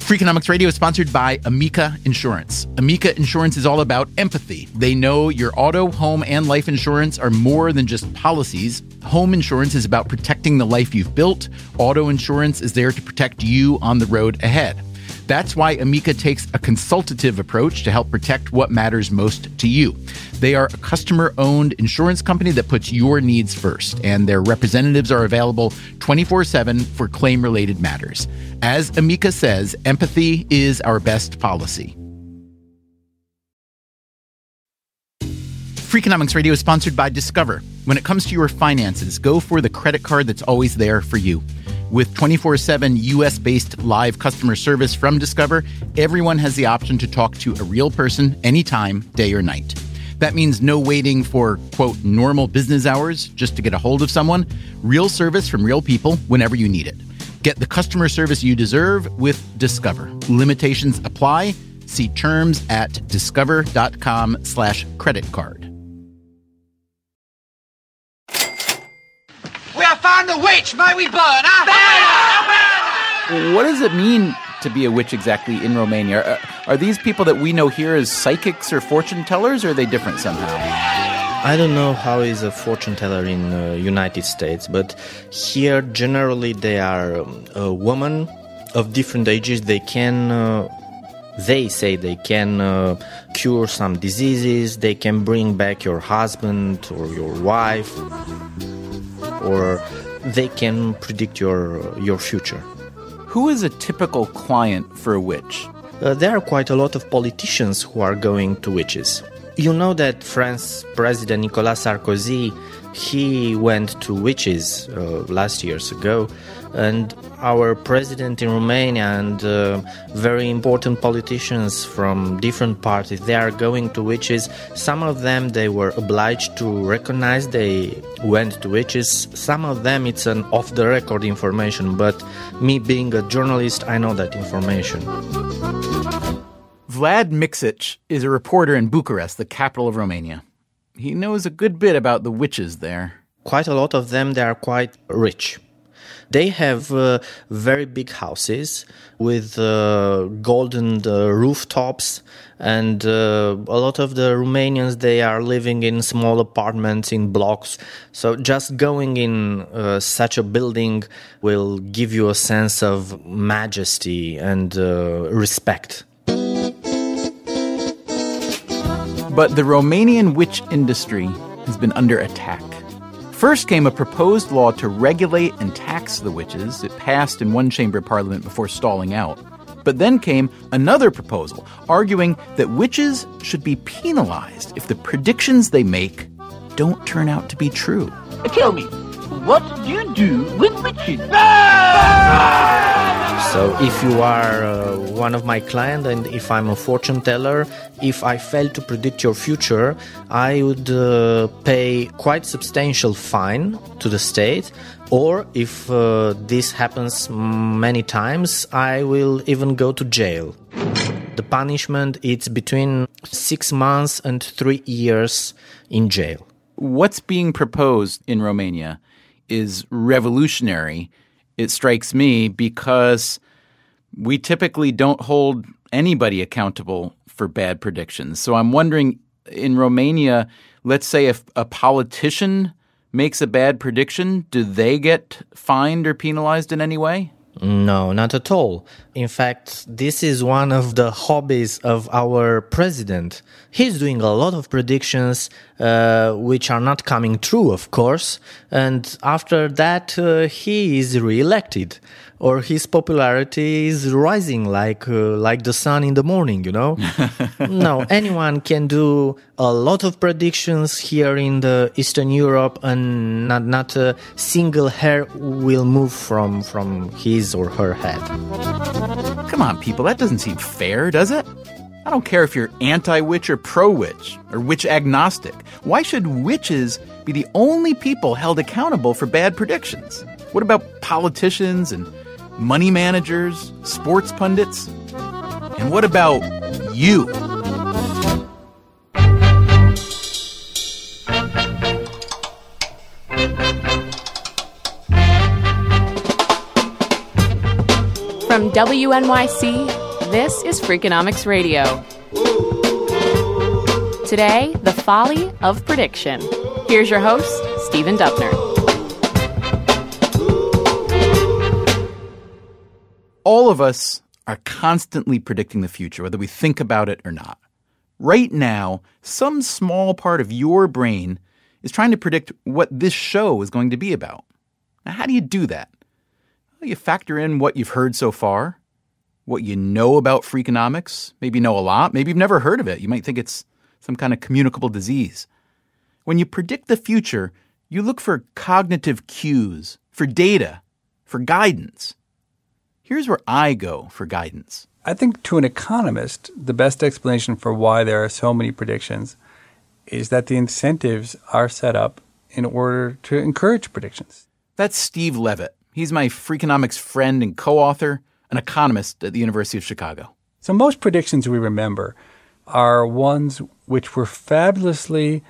Freakonomics Radio is sponsored by Amica Insurance. Amica Insurance is all about empathy. They know your auto, home, and life insurance are more than just policies. Home insurance is about protecting the life you've built. Auto insurance is there to protect you on the road ahead. That's why Amica takes a consultative approach to help protect what matters most to you. They are a customer-owned insurance company that puts your needs first, and their representatives are available 24/7 for claim-related matters. As Amica says, empathy is our best policy. Freakonomics Radio is sponsored by Discover. When it comes to your finances, go for the credit card that's always there for you. With 24/7 U.S.-based live customer service from Discover, everyone has the option to talk to a real person anytime, day or night. That means no waiting for, quote, normal business hours just to get a hold of someone. Real service from real people whenever you need it. Get the customer service you deserve with Discover. Limitations apply. See terms at discover.com/credit card. We have found the witch! May we burn her? What does it mean to be a witch exactly in Romania? Are these people that we know here as psychics or fortune tellers, or are they different somehow? I don't know how is a fortune teller in United States, but here generally they are a woman of different ages. They say they can cure some diseases. They can bring back your husband or your wife, or they can predict your future. Who is a typical client for a witch? There are quite a lot of politicians who are going to witches. You know that France President Nicolas Sarkozy, he went to witches last years ago, and our president in Romania and very important politicians from different parties, they are going to witches. Some of them they were obliged to recognize they went to witches. Some of them it's an off-the-record information, but me being a journalist, I know that information. Vlad Miksic is a reporter in Bucharest, the capital of Romania. He knows a good bit about the witches there. Quite a lot of them, they are quite rich. They have very big houses with golden rooftops, and a lot of the Romanians, they are living in small apartments in blocks. So just going in such a building will give you a sense of majesty and respect. But the Romanian witch industry has been under attack. First came a proposed law to regulate and tax the witches. It passed in one chamber of parliament before stalling out. But then came another proposal arguing that witches should be penalized if the predictions they make don't turn out to be true. Tell me, what do you do with witches? So if you are one of my clients and if I'm a fortune teller, if I fail to predict your future, I would pay quite substantial fine to the state. Or if this happens many times, I will even go to jail. The punishment is between 6 months and 3 years in jail. What's being proposed in Romania is revolutionary, it strikes me, because we typically don't hold anybody accountable for bad predictions. So I'm wondering, in Romania, let's say if a politician makes a bad prediction, do they get fined or penalized in any way? No, not at all. In fact, this is one of the hobbies of our president. He's doing a lot of predictions which are not coming true, of course, and after that he is re-elected, or his popularity is rising like the sun in the morning, you know? No, anyone can do a lot of predictions here in the Eastern Europe, and not a single hair will move from his or her head. Come on, people, that doesn't seem fair, does it? I don't care if you're anti-witch or pro-witch or witch agnostic. Why should witches be the only people held accountable for bad predictions? What about politicians and money managers, sports pundits? And what about you? From WNYC This is Freakonomics Radio. Today, the folly of prediction. Here's your host, Stephen Dubner. All of us are constantly predicting the future, whether we think about it or not. Right now, some small part of your brain is trying to predict what this show is going to be about. Now, how do you do that? Well, you factor in what you've heard so far, what you know about Freakonomics. Maybe you know a lot. Maybe you've never heard of it. You might think it's some kind of communicable disease. When you predict the future, you look for cognitive cues, for data, for guidance. Here's where I go for guidance. I think to an economist, the best explanation for why there are so many predictions is that the incentives are set up in order to encourage predictions. That's Steve Levitt. He's my Freakonomics friend and co-author, an economist at the University of Chicago. So most predictions we remember are ones which were fabulously,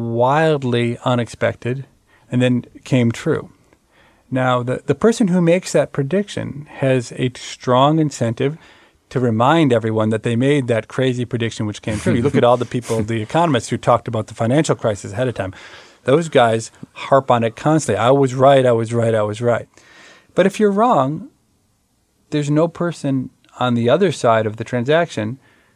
wildly unexpected and then came true. Now, the person who makes that prediction has a strong incentive to remind everyone that they made that crazy prediction which came true. You look at all the people, the economists who talked about the financial crisis ahead of time. Those guys harp on it constantly. I was right, I was right, I was right. But if you're wrong, there's no person on the other side of the transaction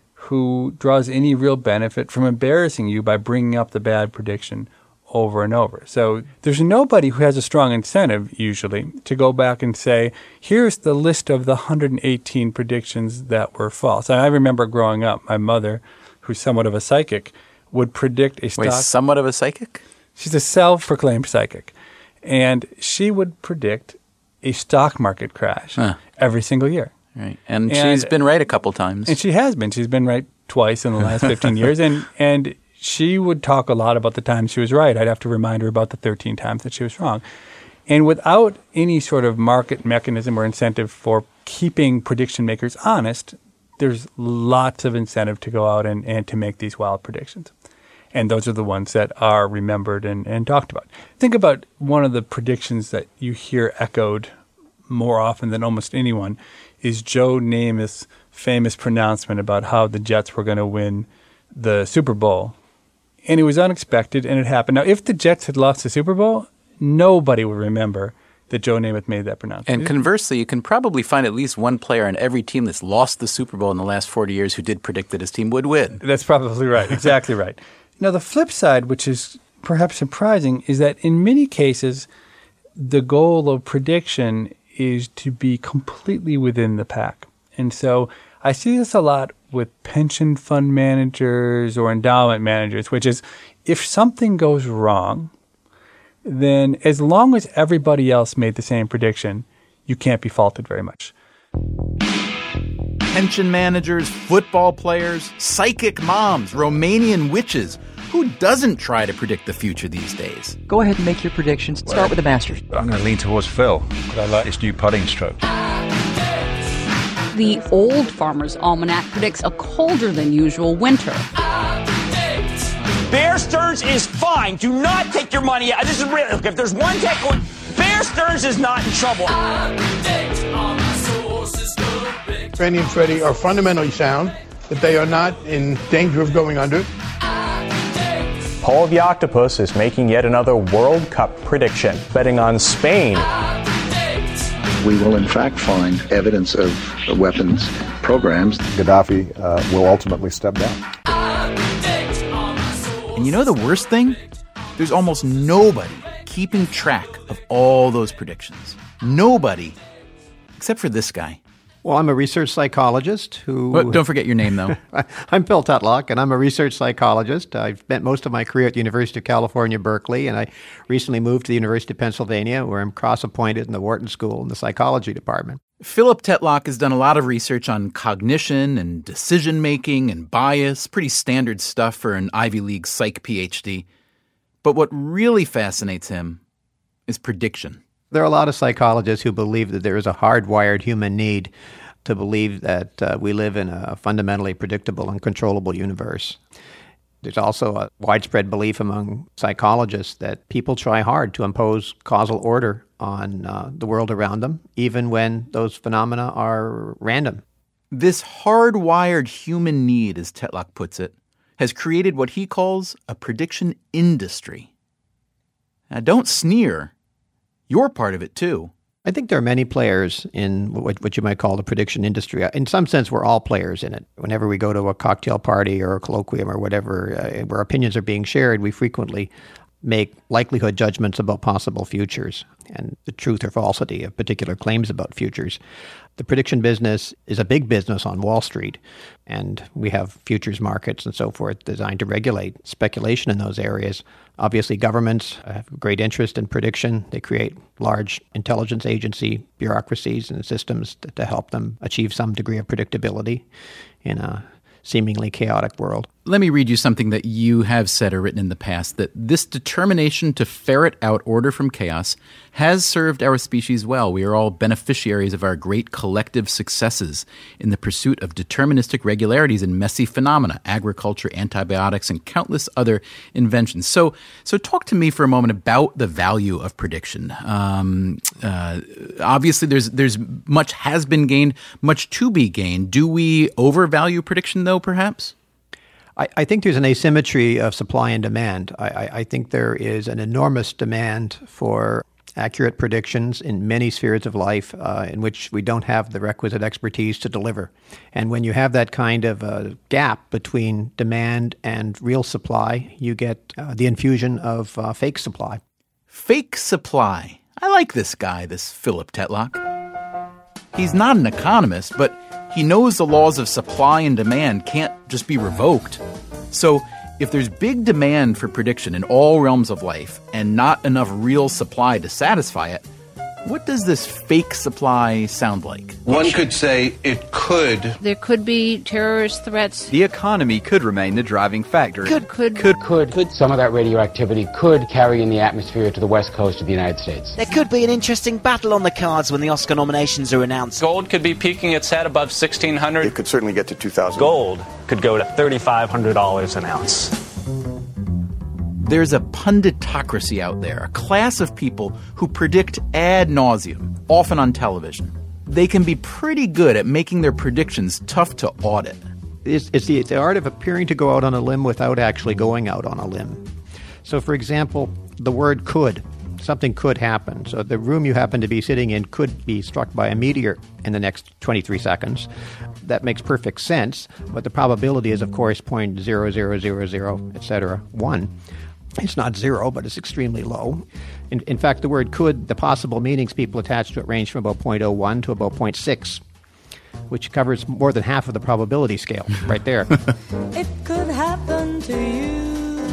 who draws any real benefit from embarrassing you by bringing up the bad prediction over and over. So there's nobody who has a strong incentive, usually, to go back and say, here's the list of the 118 predictions that were false. And I remember growing up, my mother, who's somewhat of a psychic, would predict a stock. Wait, somewhat of a psychic? She's a self-proclaimed psychic. And she would predict a stock market crash every single year. Right. And she's been right a couple times. And she has been. She's been right twice in the last 15 years. And she would talk a lot about the times she was right. I'd have to remind her about the 13 times that she was wrong. And without any sort of market mechanism or incentive for keeping prediction makers honest, there's lots of incentive to go out and to make these wild predictions. And those are the ones that are remembered and talked about. Think about one of the predictions that you hear echoed more often than almost anyone is Joe Namath's famous pronouncement about how the Jets were going to win the Super Bowl. And it was unexpected, and it happened. Now, if the Jets had lost the Super Bowl, nobody would remember that Joe Namath made that pronouncement. And conversely, you can probably find at least one player on every team that's lost the Super Bowl in the last 40 years who did predict that his team would win. That's probably right. Exactly right. Now, the flip side, which is perhaps surprising, is that in many cases, the goal of prediction is to be completely within the pack. And so I see this a lot with pension fund managers or endowment managers, which is if something goes wrong, then as long as everybody else made the same prediction, you can't be faulted very much. Pension managers, football players, psychic moms, Romanian witches. Who doesn't try to predict the future these days? Go ahead and make your predictions. Start with the Masters. I'm going to lean towards Phil because I like this new putting stroke. The Old Farmer's Almanac predicts a colder than usual winter. Bear Stearns is fine. Do not take your money out. This is real. Look, if there's one takeaway, Bear Stearns is not in trouble. Fannie and Freddie are fundamentally sound, that they are not in danger of going under. Paul the Octopus is making yet another World Cup prediction, betting on Spain. We will in fact find evidence of weapons programs. Gaddafi will ultimately step down. And you know the worst thing? There's almost nobody keeping track of all those predictions. Nobody, except for this guy. Well, I'm a research psychologist who... Well, don't forget your name, though. I'm Phil Tutlock, and I'm a research psychologist. I've spent most of my career at the University of California, Berkeley, and I recently moved to the University of Pennsylvania, where I'm cross-appointed in the Wharton School in the psychology department. Philip Tetlock has done a lot of research on cognition and decision-making and bias, pretty standard stuff for an Ivy League psych PhD. But what really fascinates him is prediction. There are a lot of psychologists who believe that there is a hardwired human need to believe that we live in a fundamentally predictable and controllable universe. There's also a widespread belief among psychologists that people try hard to impose causal order on the world around them, even when those phenomena are random. This hardwired human need, as Tetlock puts it, has created what he calls a prediction industry. Now, don't sneer. You're part of it, too. I think there are many players in what you might call the prediction industry. In some sense, we're all players in it. Whenever we go to a cocktail party or a colloquium or whatever, where opinions are being shared, we frequently make likelihood judgments about possible futures and the truth or falsity of particular claims about futures. The prediction business is a big business on Wall Street, and we have futures markets and so forth designed to regulate speculation in those areas. Obviously, governments have great interest in prediction. They create large intelligence agency bureaucracies and systems to help them achieve some degree of predictability in a seemingly chaotic world. Let me read you something that you have said or written in the past, that this determination to ferret out order from chaos has served our species well. We are all beneficiaries of our great collective successes in the pursuit of deterministic regularities in messy phenomena, agriculture, antibiotics, and countless other inventions. So talk to me for a moment about the value of prediction. Obviously, there's much has been gained, much to be gained. Do we overvalue prediction, though, perhaps? I think there's an asymmetry of supply and demand. I think there is an enormous demand for accurate predictions in many spheres of life in which we don't have the requisite expertise to deliver. And when you have that kind of gap between demand and real supply, you get the infusion of fake supply. Fake supply. I like this guy, this Philip Tetlock. He's not an economist, but he knows the laws of supply and demand can't just be revoked. So if there's big demand for prediction in all realms of life and not enough real supply to satisfy it, what does this fake supply sound like? One could say it could. There could be terrorist threats. The economy could remain the driving factor. Could. Some of that radioactivity could carry in the atmosphere to the west coast of the United States. There could be an interesting battle on the cards when the Oscar nominations are announced. Gold could be peaking its head above $1,600. It could certainly get to $2,000. Gold could go to $3,500 an ounce. There's a punditocracy out there, a class of people who predict ad nauseum, often on television. They can be pretty good at making their predictions tough to audit. It's the art of appearing to go out on a limb without actually going out on a limb. So, for example, the word could. Something could happen. So the room you happen to be sitting in could be struck by a meteor in the next 23 seconds. That makes perfect sense, but the probability is, of course, 0.0000, et cetera, 1. It's not zero, but it's extremely low. In fact, the word could, the possible meanings people attach to it range from about 0.01 to about 0.6, which covers more than half of the probability scale right there. It could happen to you.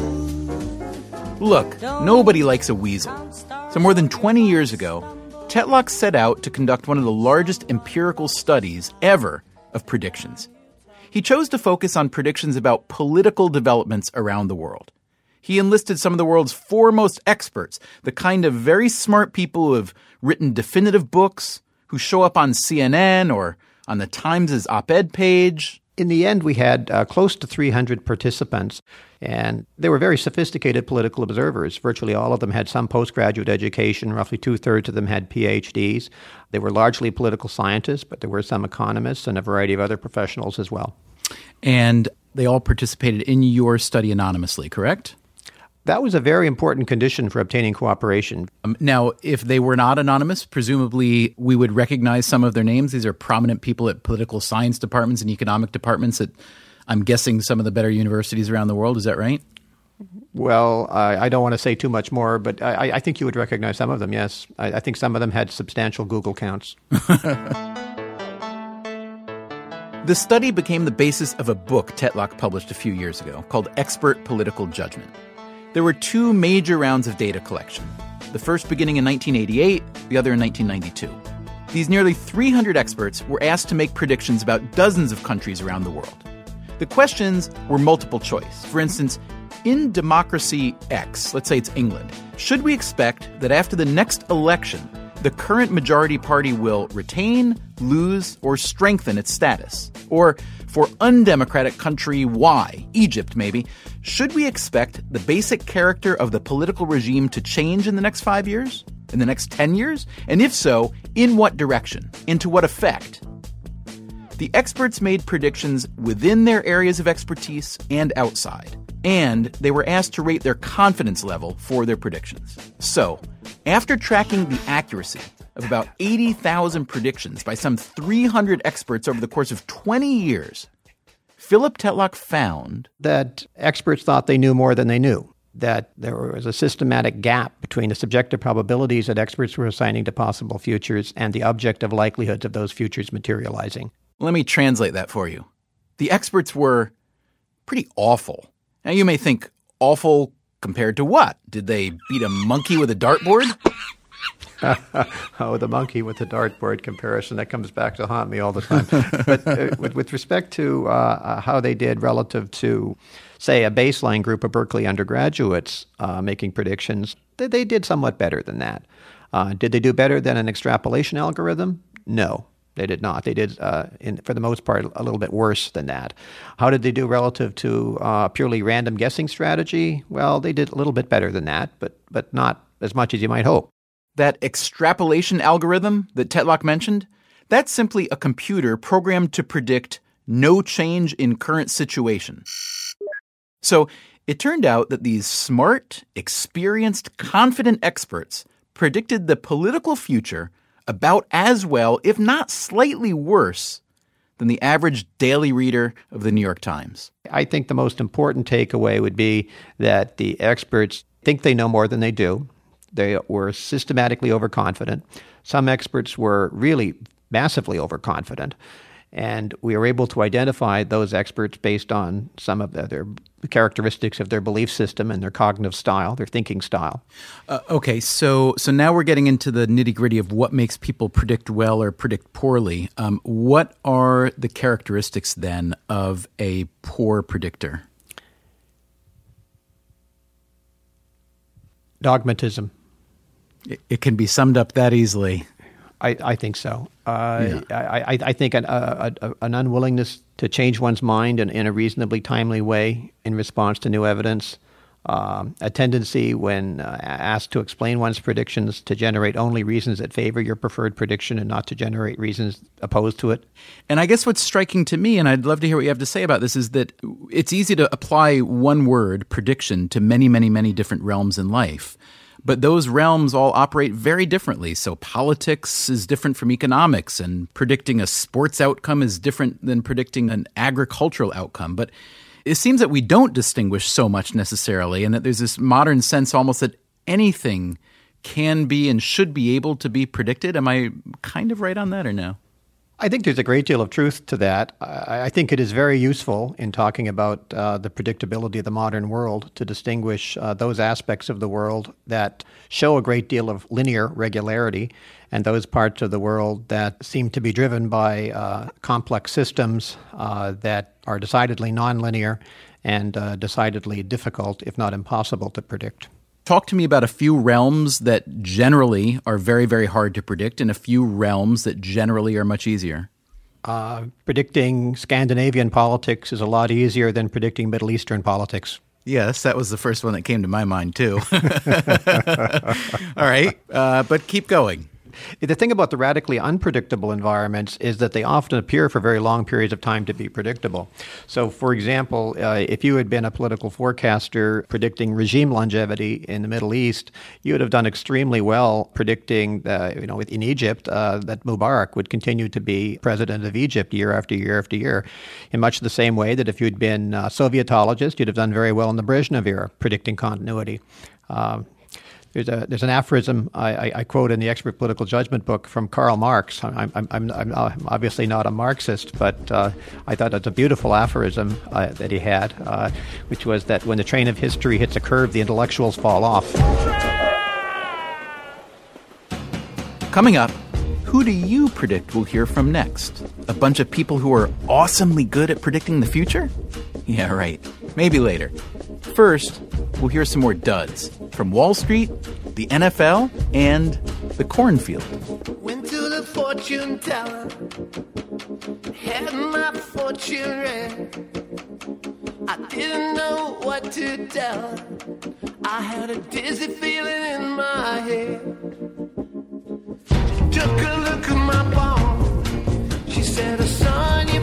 Look, nobody likes a weasel. So more than 20 years ago, Tetlock set out to conduct one of the largest empirical studies ever of predictions. He chose to focus on predictions about political developments around the world. He enlisted some of the world's foremost experts, the kind of very smart people who have written definitive books, who show up on CNN or on the Times' op-ed page. In the end, we had close to 300 participants, and they were very sophisticated political observers. Virtually all of them had some postgraduate education. Roughly two-thirds of them had PhDs. They were largely political scientists, but there were some economists and a variety of other professionals as well. And they all participated in your study anonymously, correct? That was a very important condition for obtaining cooperation. Now, if they were not anonymous, presumably we would recognize some of their names. These are prominent people at political science departments and economic departments at, I'm guessing, some of the better universities around the world. Is that right? Well, I don't want to say too much more, but I think you would recognize some of them, yes. I think some of them had substantial Google counts. The study became the basis of a book Tetlock published a few years ago called Expert Political Judgment. There were two major rounds of data collection, the first beginning in 1988, the other in 1992. These nearly 300 experts were asked to make predictions about dozens of countries around the world. The questions were multiple choice. For instance, in democracy X, let's say it's England, should we expect that after the next election, the current majority party will retain, lose, or strengthen its status? Or for undemocratic country Y, Egypt maybe, should we expect the basic character of the political regime to change in the next 5 years? In the next 10 years? And if so, in what direction? And to what effect? The experts made predictions within their areas of expertise and outside, and they were asked to rate their confidence level for their predictions. So, after tracking the accuracy of about 80,000 predictions by some 300 experts over the course of 20 years, Philip Tetlock found that experts thought they knew more than they knew, that there was a systematic gap between the subjective probabilities that experts were assigning to possible futures and the objective likelihoods of those futures materializing. Let me translate that for you. The experts were pretty awful. Now, you may think, awful compared to what? Did they beat a monkey with a dartboard? Oh, the monkey with the dartboard comparison, that comes back to haunt me all the time. But with respect to how they did relative to, say, a baseline group of Berkeley undergraduates making predictions, they did somewhat better than that. Did they do better than an extrapolation algorithm? No, they did not. They did, for the most part, a little bit worse than that. How did they do relative to purely random guessing strategy? Well, they did a little bit better than that, but not as much as you might hope. That extrapolation algorithm that Tetlock mentioned, that's simply a computer programmed to predict no change in current situation. So it turned out that these smart, experienced, confident experts predicted the political future about as well, if not slightly worse, than the average daily reader of the New York Times. I think the most important takeaway would be that the experts think they know more than they do. They were systematically overconfident. Some experts were really massively overconfident. And we were able to identify those experts based on some of their characteristics of their belief system and their cognitive style, their thinking style. Okay, so now we're getting into the nitty-gritty of what makes people predict well or predict poorly. What are the characteristics, then, of a poor predictor? Dogmatism. It can be summed up that easily. I think so. I think an unwillingness to change one's mind in a reasonably timely way in response to new evidence, a tendency when asked to explain one's predictions to generate only reasons that favor your preferred prediction and not to generate reasons opposed to it. And I guess what's striking to me, and I'd love to hear what you have to say about this, is that it's easy to apply one word, prediction, to many, many, many different realms in life. But those realms all operate very differently. So politics is different from economics, and predicting a sports outcome is different than predicting an agricultural outcome. But it seems that we don't distinguish so much necessarily, and that there's this modern sense almost that anything can be and should be able to be predicted. Am I kind of right on that or no? I think there's a great deal of truth to that. I think it is very useful in talking about the predictability of the modern world to distinguish those aspects of the world that show a great deal of linear regularity and those parts of the world that seem to be driven by complex systems that are decidedly nonlinear and decidedly difficult, if not impossible, to predict. Talk to me about a few realms that generally are very, very hard to predict and a few realms that generally are much easier. Predicting Scandinavian politics is a lot easier than predicting Middle Eastern politics. Yes, that was the first one that came to my mind, too. All right, but keep going. The thing about the radically unpredictable environments is that they often appear for very long periods of time to be predictable. So, for example, if you had been a political forecaster predicting regime longevity in the Middle East, you would have done extremely well predicting, in Egypt, that Mubarak would continue to be president of Egypt year after year after year, in much the same way that if you'd been a Sovietologist, you'd have done very well in the Brezhnev era, predicting continuity. There's an aphorism I quote in the Expert Political Judgment book from Karl Marx. I'm obviously not a Marxist, but I thought it's a beautiful aphorism that he had, which was that when the train of history hits a curve, the intellectuals fall off. Coming up, who do you predict we'll hear from next? A bunch of people who are awesomely good at predicting the future? Yeah, right. Maybe later. First, we'll hear some more duds from Wall Street, the NFL, and the cornfield. Went to the fortune teller, had my fortune read. I didn't know what to tell her. I had a dizzy feeling in my head. She took a look at my ball. She said, "Son, you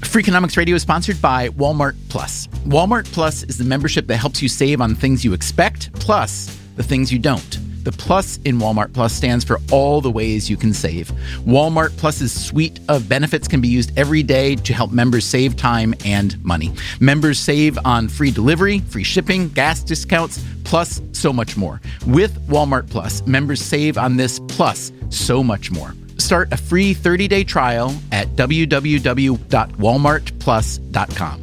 Freakonomics Radio is sponsored by Walmart Plus. Walmart Plus is the membership that helps you save on things you expect, plus the things you don't. The plus in Walmart Plus stands for all the ways you can save. Walmart Plus's suite of benefits can be used every day to help members save time and money. Members save on free delivery, free shipping, gas discounts, plus so much more. With Walmart Plus, members save on this plus so much more. Start a free 30-day trial at www.walmartplus.com.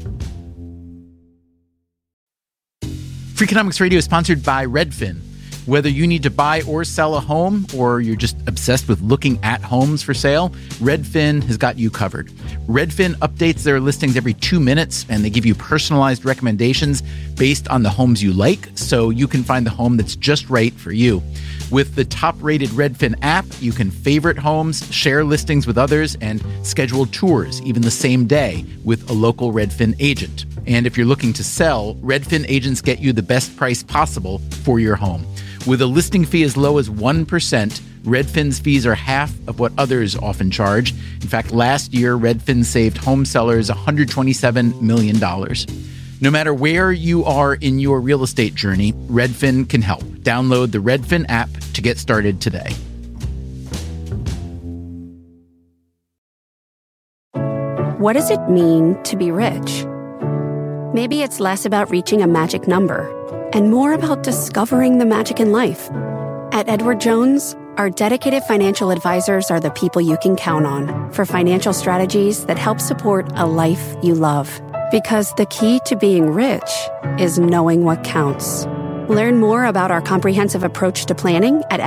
Freakonomics Radio is sponsored by Redfin. Whether you need to buy or sell a home, or you're just obsessed with looking at homes for sale, Redfin has got you covered. Redfin updates their listings every 2 minutes, and they give you personalized recommendations based on the homes you like, so you can find the home that's just right for you. With the top-rated Redfin app, you can favorite homes, share listings with others, and schedule tours even the same day with a local Redfin agent. And if you're looking to sell, Redfin agents get you the best price possible for your home. With a listing fee as low as 1%, Redfin's fees are half of what others often charge. In fact, last year, Redfin saved home sellers $127 million. No matter where you are in your real estate journey, Redfin can help. Download the Redfin app to get started today. What does it mean to be rich? Maybe it's less about reaching a magic number and more about discovering the magic in life. At Edward Jones, our dedicated financial advisors are the people you can count on for financial strategies that help support a life you love. Because the key to being rich is knowing what counts. Learn more about our comprehensive approach to planning at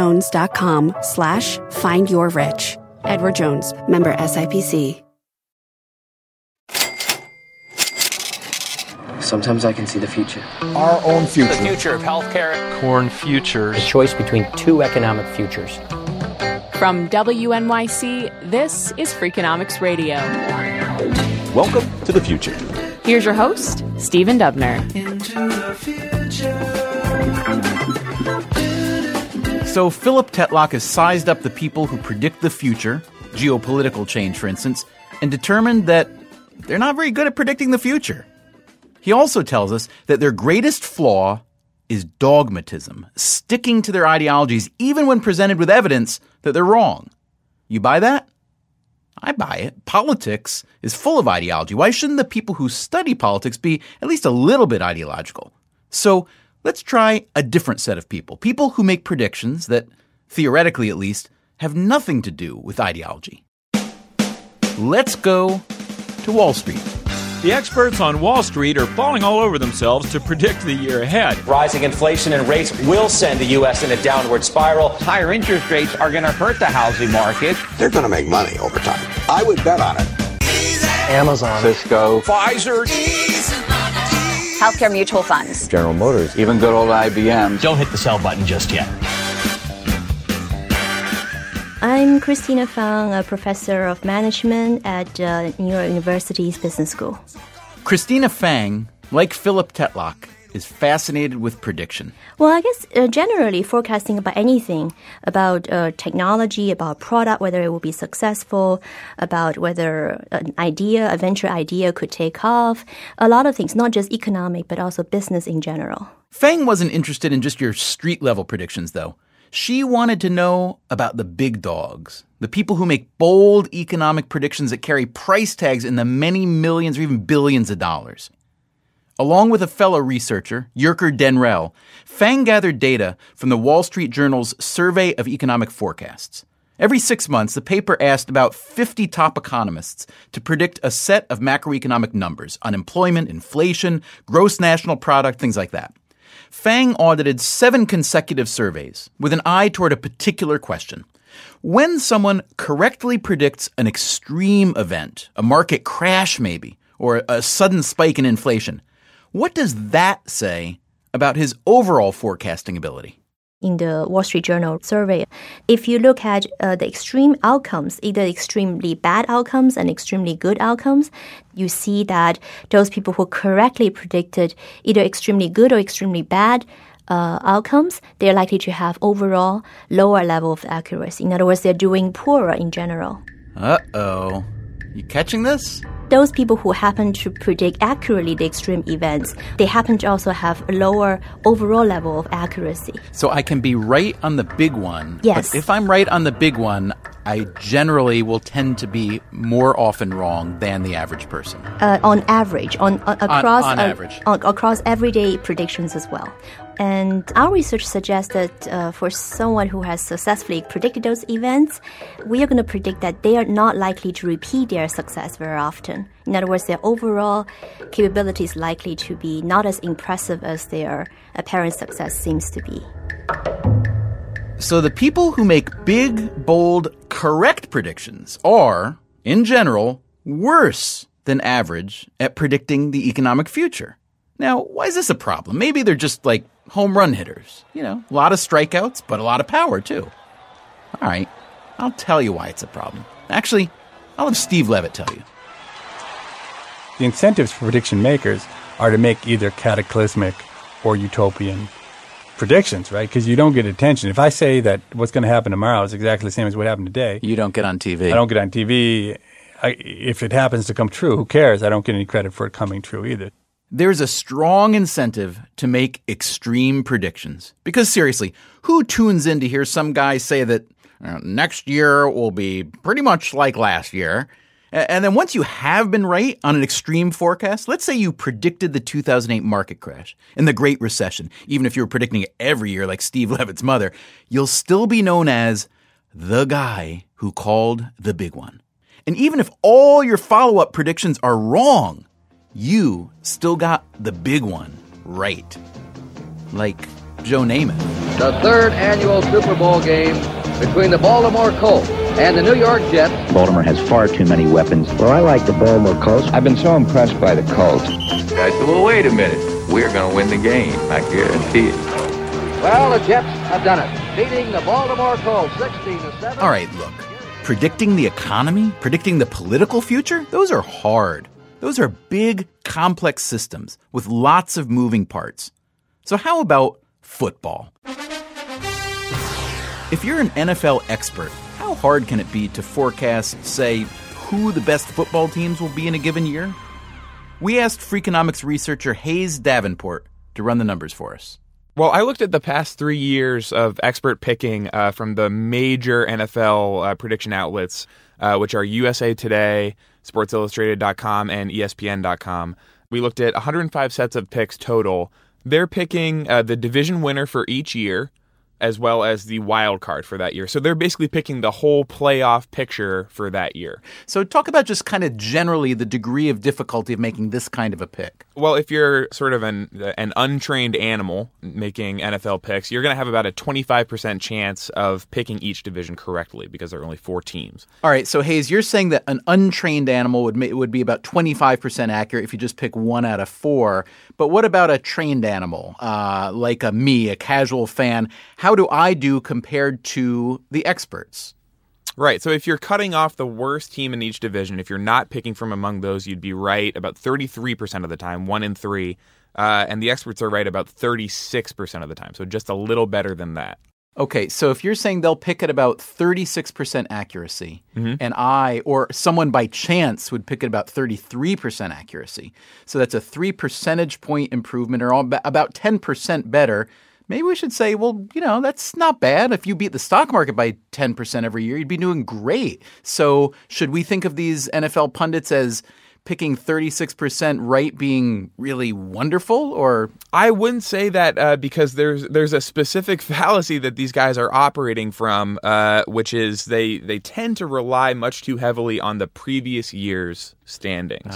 edwardjones.com/findyourrich. Edward Jones, member SIPC. Sometimes I can see the future. Our own future. The future of healthcare. Corn futures. A choice between two economic futures. From WNYC, this is Freakonomics Radio. Welcome to the future. Here's your host, Stephen Dubner. So Philip Tetlock has sized up the people who predict the future, geopolitical change, for instance, and determined that they're not very good at predicting the future. He also tells us that their greatest flaw is dogmatism, sticking to their ideologies even when presented with evidence that they're wrong. You buy that? I buy it. Politics is full of ideology. Why shouldn't the people who study politics be at least a little bit ideological? So let's try a different set of people. People who make predictions that, theoretically at least, have nothing to do with ideology. Let's go to Wall Street. The experts on Wall Street are falling all over themselves to predict the year ahead. Rising inflation and rates will send the U.S. in a downward spiral. Higher interest rates are going to hurt the housing market. They're going to make money over time. I would bet on it. Amazon, Cisco, Pfizer, healthcare mutual funds, General Motors, even good old IBM. Don't hit the sell button just yet. I'm Christina Fang, a professor of management at New York University's Business School. Christina Fang, like Philip Tetlock, is fascinated with prediction. Well, I guess generally forecasting about anything, about technology, about product, whether it will be successful, about whether an idea, a venture idea could take off, a lot of things, not just economic, but also business in general. Fang wasn't interested in just your street-level predictions, though. She wanted to know about the big dogs, the people who make bold economic predictions that carry price tags in the many millions or even billions of dollars. Along with a fellow researcher, Yerker Denrell, Fang gathered data from the Wall Street Journal's Survey of Economic Forecasts. Every 6 months, the paper asked about 50 top economists to predict a set of macroeconomic numbers, unemployment, inflation, gross national product, things like that. Fang audited 7 consecutive surveys with an eye toward a particular question. When someone correctly predicts an extreme event, a market crash maybe, or a sudden spike in inflation, what does that say about his overall forecasting ability? In the Wall Street Journal survey, if you look at the extreme outcomes, either extremely bad outcomes and extremely good outcomes, you see that those people who correctly predicted either extremely good or extremely bad outcomes, they're likely to have overall lower level of accuracy. In other words, they're doing poorer in general. Uh-oh. You catching this? those people who happen to predict accurately the extreme events, they happen to also have a lower overall level of accuracy. So I can be right on the big one. Yes. But if I'm right on the big one, I generally will tend to be more often wrong than the average person. On average, across everyday predictions as well. And our research suggests that for someone who has successfully predicted those events, we are going to predict that they are not likely to repeat their success very often. In other words, their overall capability is likely to be not as impressive as their apparent success seems to be. So the people who make big, bold, correct predictions are, in general, worse than average at predicting the economic future. Now, why is this a problem? Maybe they're just like home run hitters. You know, a lot of strikeouts, but a lot of power, too. All right, I'll tell you why it's a problem. Actually, I'll have Steve Levitt tell you. The incentives for prediction makers are to make either cataclysmic or utopian predictions, right? Because you don't get attention. If I say that what's going to happen tomorrow is exactly the same as what happened today. You don't get on TV. I don't get on TV. If it happens to come true, who cares? I don't get any credit for it coming true either. There's a strong incentive to make extreme predictions. Because seriously, who tunes in to hear some guy say that next year will be pretty much like last year? And then once you have been right on an extreme forecast, let's say you predicted the 2008 market crash and the Great Recession, even if you were predicting it every year like Steve Levitt's mother, you'll still be known as the guy who called the big one. And even if all your follow-up predictions are wrong, you still got the big one right. Like Joe Namath. The third annual Super Bowl game between the Baltimore Colts and the New York Jets. Baltimore has far too many weapons. Well, I like the Baltimore Colts. I've been so impressed by the Colts. I said, well, wait a minute. We're going to win the game. I guarantee it. Well, the Jets have done it, beating the Baltimore Colts 16-7. All right, look. Predicting the economy, predicting the political future, those are hard. Those are big, complex systems with lots of moving parts. So how about football? If you're an NFL expert, how hard can it be to forecast, say, who the best football teams will be in a given year? We asked Freakonomics researcher Hayes Davenport to run the numbers for us. Well, I looked at the past 3 years of expert picking from the major NFL prediction outlets, which are USA Today, SportsIllustrated.com, and ESPN.com. We looked at 105 sets of picks total. They're picking the division winner for each year, as well as the wild card for that year. So they're basically picking the whole playoff picture for that year. So talk about just kind of generally the degree of difficulty of making this kind of a pick. Well, if you're sort of an untrained animal making NFL picks, you're going to have about a 25% chance of picking each division correctly because there are only 4 teams. All right, so Hayes, you're saying that an untrained animal would be about 25% accurate if you just pick 1 out of 4. But what about a trained animal, like me, a casual fan? How do I do compared to the experts? Right. So if you're cutting off the worst team in each division, if you're not picking from among those, you'd be right about 33% of the time, 1 in 3. And the experts are right about 36% of the time. So just a little better than that. Okay, so if you're saying they'll pick at about 36% accuracy, and I or someone by chance would pick at about 33% accuracy, so that's a 3 percentage point improvement or about 10% better, maybe we should say, well, that's not bad. If you beat the stock market by 10% every year, you'd be doing great. So should we think of these NFL pundits as picking 36% right being really wonderful, or? I wouldn't say that because there's a specific fallacy that these guys are operating from, which is they tend to rely much too heavily on the previous year's standings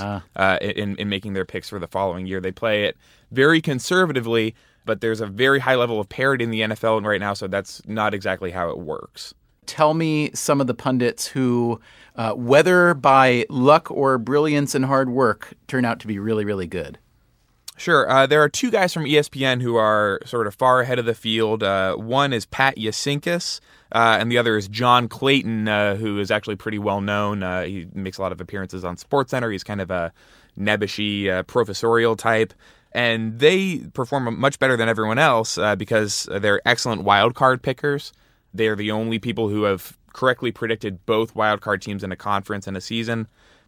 in making their picks for the following year. They play it very conservatively, but there's a very high level of parity in the NFL right now, so that's not exactly how it works. Tell me some of the pundits who, whether by luck or brilliance and hard work, turn out to be really, really good. Sure. There are 2 guys from ESPN who are sort of far ahead of the field. One is Pat Yasinkas, and the other is John Clayton, who is actually pretty well known. He makes a lot of appearances on SportsCenter. He's kind of a nebbishy professorial type. And they perform much better than everyone else because they're excellent wild card pickers. They are the only people who have correctly predicted both wild card teams in a conference in a season.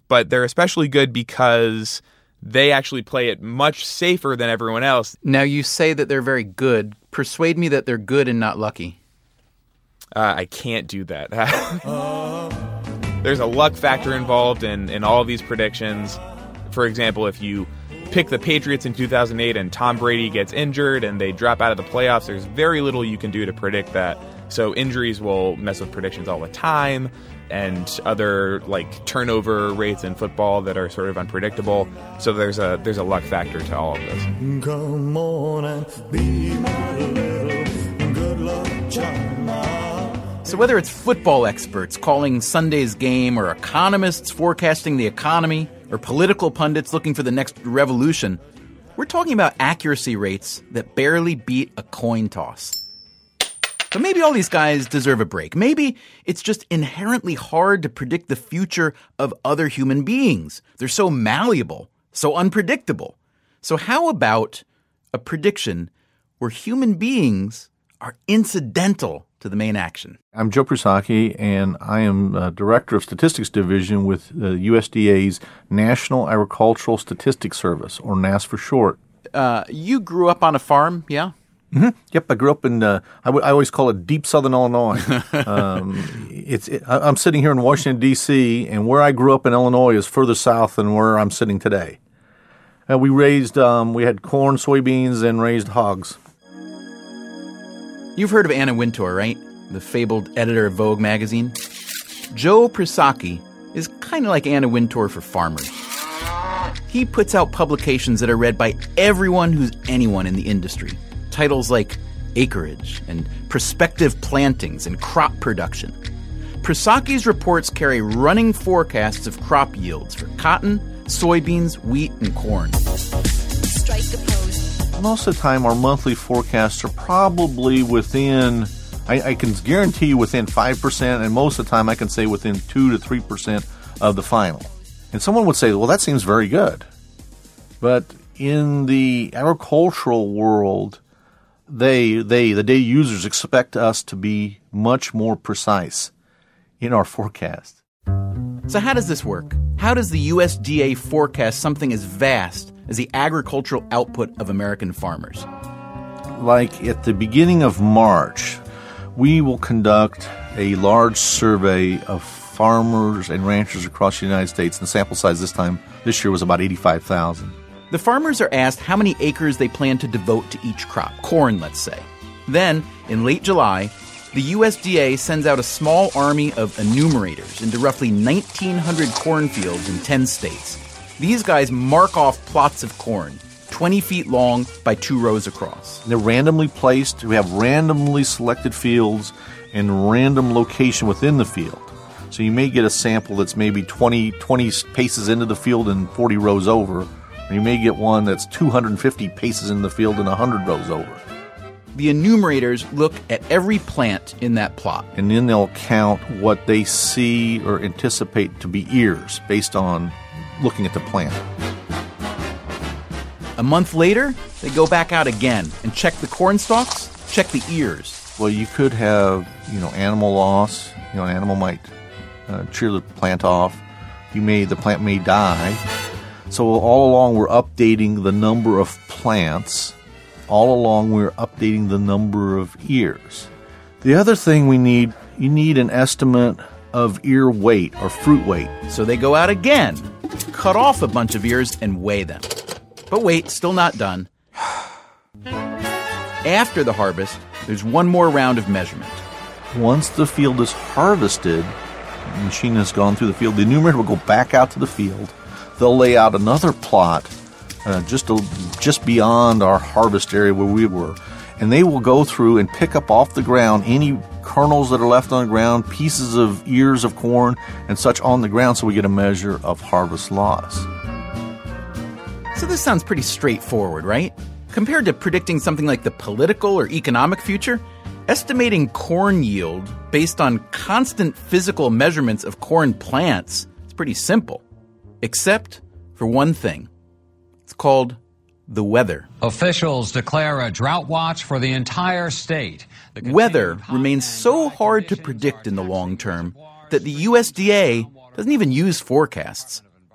but they're especially good because they actually play it much safer than everyone else. Now, you say that they're very good. Persuade me that they're good and not lucky. I can't do that. There's a luck factor involved in all of these predictions. For example, if you pick the Patriots in 2008 and Tom Brady gets injured and they drop out of the playoffs, there's very little you can do to predict that. So injuries will mess with predictions all the time, and other like turnover rates in football that are sort of unpredictable. So there's a luck factor to all of this. Come on and be my little good luck charm. So whether it's football experts calling Sunday's game, or economists forecasting the economy, or political pundits looking for the next revolution, we're talking about accuracy rates that barely beat a coin toss. But maybe all these guys deserve a break. Maybe it's just inherently hard to predict the future of other human beings. They're so malleable, so unpredictable. So how about a prediction where human beings are incidental to the main action? I'm Joe Prusaki, and I am Director of Statistics Division with USDA's National Agricultural Statistics Service, or NASS for short. You grew up on a farm, yeah? Mm-hmm. Yep, I grew up in, I always call it deep southern Illinois. I'm sitting here in Washington, D.C., and where I grew up in Illinois is further south than where I'm sitting today. We had corn, soybeans, and raised hogs. You've heard of Anna Wintour, right? The fabled editor of Vogue magazine. Joe Prusaki is kind of like Anna Wintour for farmers. He puts out publications that are read by everyone who's anyone in the industry. Titles like Acreage and Prospective Plantings and Crop Production. Prusaki's reports carry running forecasts of crop yields for cotton, soybeans, wheat, and corn. Strike a pose. Most of the time, our monthly forecasts are probably within, I can guarantee you within 5%, and most of the time I can say within 2 to 3% of the final. And someone would say, well, that seems very good. But in the agricultural world, the data users expect us to be much more precise in our forecast. So how does this work? How does the USDA forecast something as vast as the agricultural output of American farmers? Like at the beginning of March, we will conduct a large survey of farmers and ranchers across the United States. And the sample size this year was about 85,000. The farmers are asked how many acres they plan to devote to each crop, corn, let's say. Then, in late July, the USDA sends out a small army of enumerators into roughly 1,900 cornfields in 10 states. These guys mark off plots of corn, 20 feet long by 2 rows across. They're randomly placed. We have randomly selected fields and random location within the field. So you may get a sample that's maybe 20 paces into the field and 40 rows over. And you may get one that's 250 paces in the field and 100 rows over. The enumerators look at every plant in that plot. And then they'll count what they see or anticipate to be ears based on looking at the plant. A month later, they go back out again and check the corn stalks, check the ears. Well, you could have, animal loss. An animal might cheer the plant off. The plant may die. So all along we're updating the number of plants. All along we're updating the number of ears. The other thing you need an estimate of ear weight or fruit weight. So they go out again, cut off a bunch of ears and weigh them. But wait, still not done. After the harvest, there's one more round of measurement. Once the field is harvested, the machine has gone through the field, the enumerator will go back out to the field. They'll lay out another plot just beyond our harvest area where we were. And they will go through and pick up off the ground any kernels that are left on the ground, pieces of ears of corn and such on the ground, so we get a measure of harvest loss. So this sounds pretty straightforward, right? Compared to predicting something like the political or economic future, estimating corn yield based on constant physical measurements of corn plants is pretty simple. Except for one thing. It's called the weather. Officials declare a drought watch for the entire state. Weather remains so hard to predict in the long term that the USDA doesn't even use forecasts.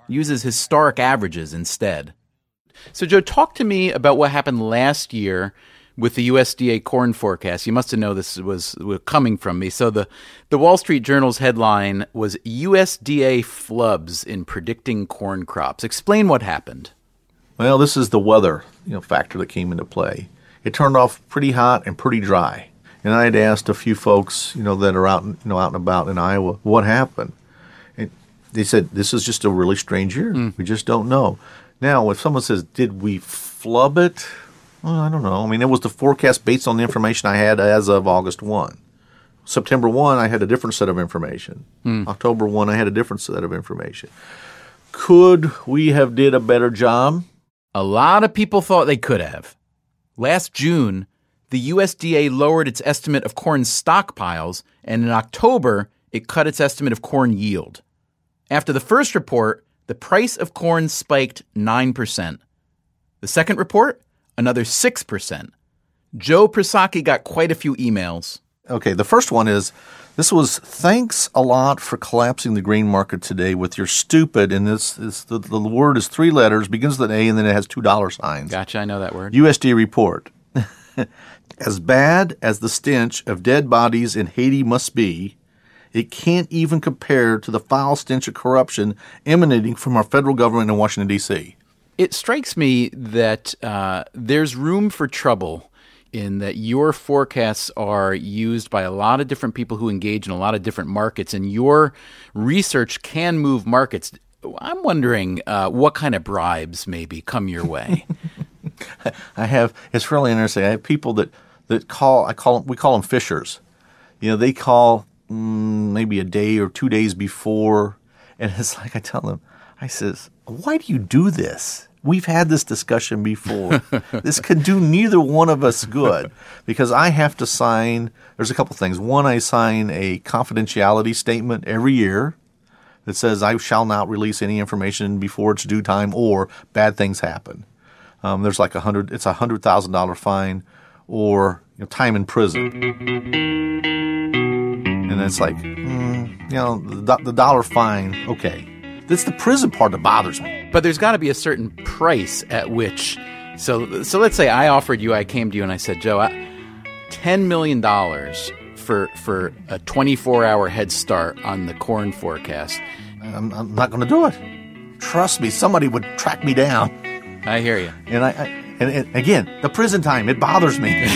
uses historic averages instead. So, Joe, talk to me about what happened last year with the USDA corn forecast. You must have known this was coming from me. So the Wall Street Journal's headline was USDA flubs in predicting corn crops. Explain what happened. Well, this is the weather factor that came into play. It turned off pretty hot and pretty dry. And I had asked a few folks, that are out and about in Iowa, what happened? And they said, this is just a really strange year. We just don't know. Now, if someone says, did we flub it? Well, I don't know. I mean, it was the forecast based on the information I had as of August 1. September 1, I had a different set of information. October 1, I had a different set of information. Could we have did a better job? A lot of people thought they could have. Last June, the USDA lowered its estimate of corn stockpiles, and in October, it cut its estimate of corn yield. After the first report, the price of corn spiked 9%. The second report, another 6%. Joe Prisaki got quite a few emails. Okay, the first one is, this was thanks a lot for collapsing the grain market today with your stupid, and the word is 3 letters, begins with an A, and then it has $2 signs. Gotcha, I know that word. USDA report. As bad as the stench of dead bodies in Haiti must be, it can't even compare to the foul stench of corruption emanating from our federal government in Washington, D.C. It strikes me that there's room for trouble in that your forecasts are used by a lot of different people who engage in a lot of different markets, and your research can move markets. I'm wondering what kind of bribes maybe come your way. It's really interesting. I have people that we call them fishers. They call maybe a day or 2 days before, and it's like I tell them, I says, why do you do this? We've had this discussion before. This could do neither one of us good because I have to sign, there's a couple things. One, I sign a confidentiality statement every year that says I shall not release any information before it's due time or bad things happen. There's like it's $100,000 fine or time in prison. And it's like, the dollar fine, okay. It's the prison part that bothers me. But there's got to be a certain price at which, so let's say I came to you and I said, Joe, $10 million for a 24-hour head start on the corn forecast. I'm not going to do it. Trust me, somebody would track me down. I hear you. And again, the prison time, it bothers me.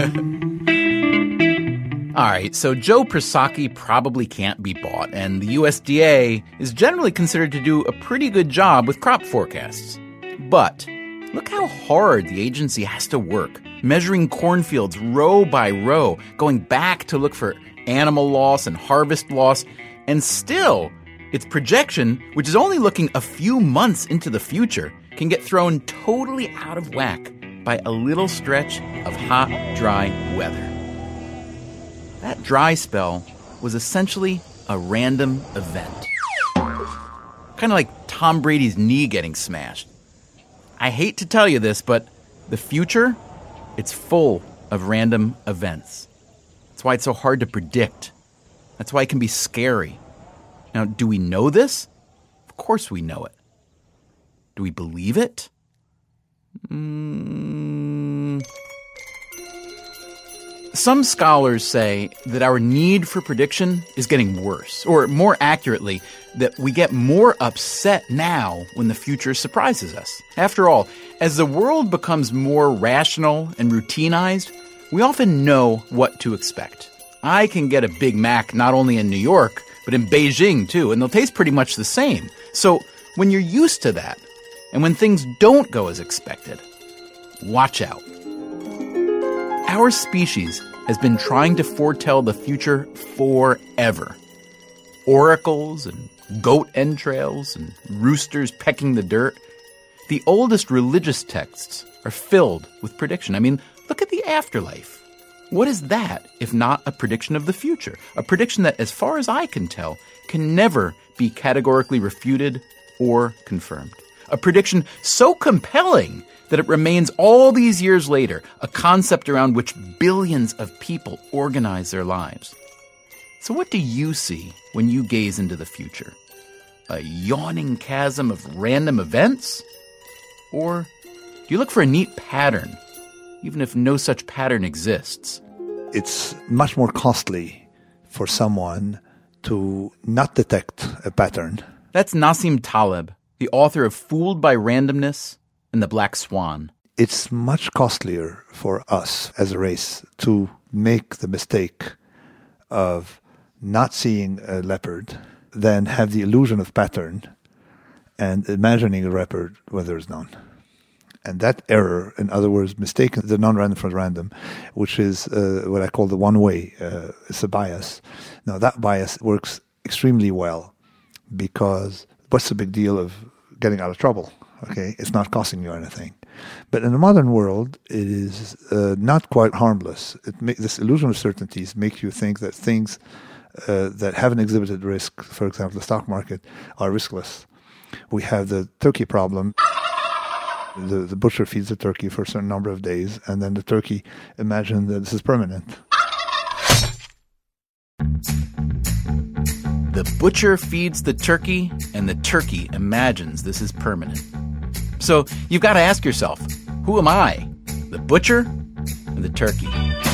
All right, so Joe Prisaki probably can't be bought, and the USDA is generally considered to do a pretty good job with crop forecasts. But look how hard the agency has to work, measuring cornfields row by row, going back to look for animal loss and harvest loss, and still, its projection, which is only looking a few months into the future, can get thrown totally out of whack by a little stretch of hot, dry weather. That dry spell was essentially a random event. Kind of like Tom Brady's knee getting smashed. I hate to tell you this, but the future, it's full of random events. That's why it's so hard to predict. That's why it can be scary. Now, do we know this? Of course we know it. Do we believe it? Some scholars say that our need for prediction is getting worse, or more accurately, that we get more upset now when the future surprises us. After all, as the world becomes more rational and routinized, we often know what to expect. I can get a Big Mac not only in New York, but in Beijing too, and they'll taste pretty much the same. So when you're used to that, and when things don't go as expected, watch out. Our species has been trying to foretell the future forever. Oracles and goat entrails and roosters pecking the dirt. The oldest religious texts are filled with prediction. I mean, look at the afterlife. What is that if not a prediction of the future? A prediction that, as far as I can tell, can never be categorically refuted or confirmed. A prediction so compelling that it remains all these years later a concept around which billions of people organize their lives. So what do you see when you gaze into the future? A yawning chasm of random events? Or do you look for a neat pattern, even if no such pattern exists? It's much more costly for someone to not detect a pattern. That's Nassim Taleb, the author of Fooled by Randomness and The Black Swan. It's much costlier for us as a race to make the mistake of not seeing a leopard than have the illusion of pattern and imagining a leopard where there's none. And that error, in other words, mistaking the non-random for random, which is what I call the one-way, it's a bias. Now, that bias works extremely well because what's the big deal of getting out of trouble? Okay, it's not costing you anything. But in the modern world, it is not quite harmless. This illusion of certainties makes you think that things that haven't exhibited risk, for example, the stock market, are riskless. We have the turkey problem. The butcher feeds the turkey for a certain number of days, and then the turkey imagines that this is permanent. The butcher feeds the turkey, and the turkey imagines this is permanent. So you've got to ask yourself, who am I? The butcher or the turkey?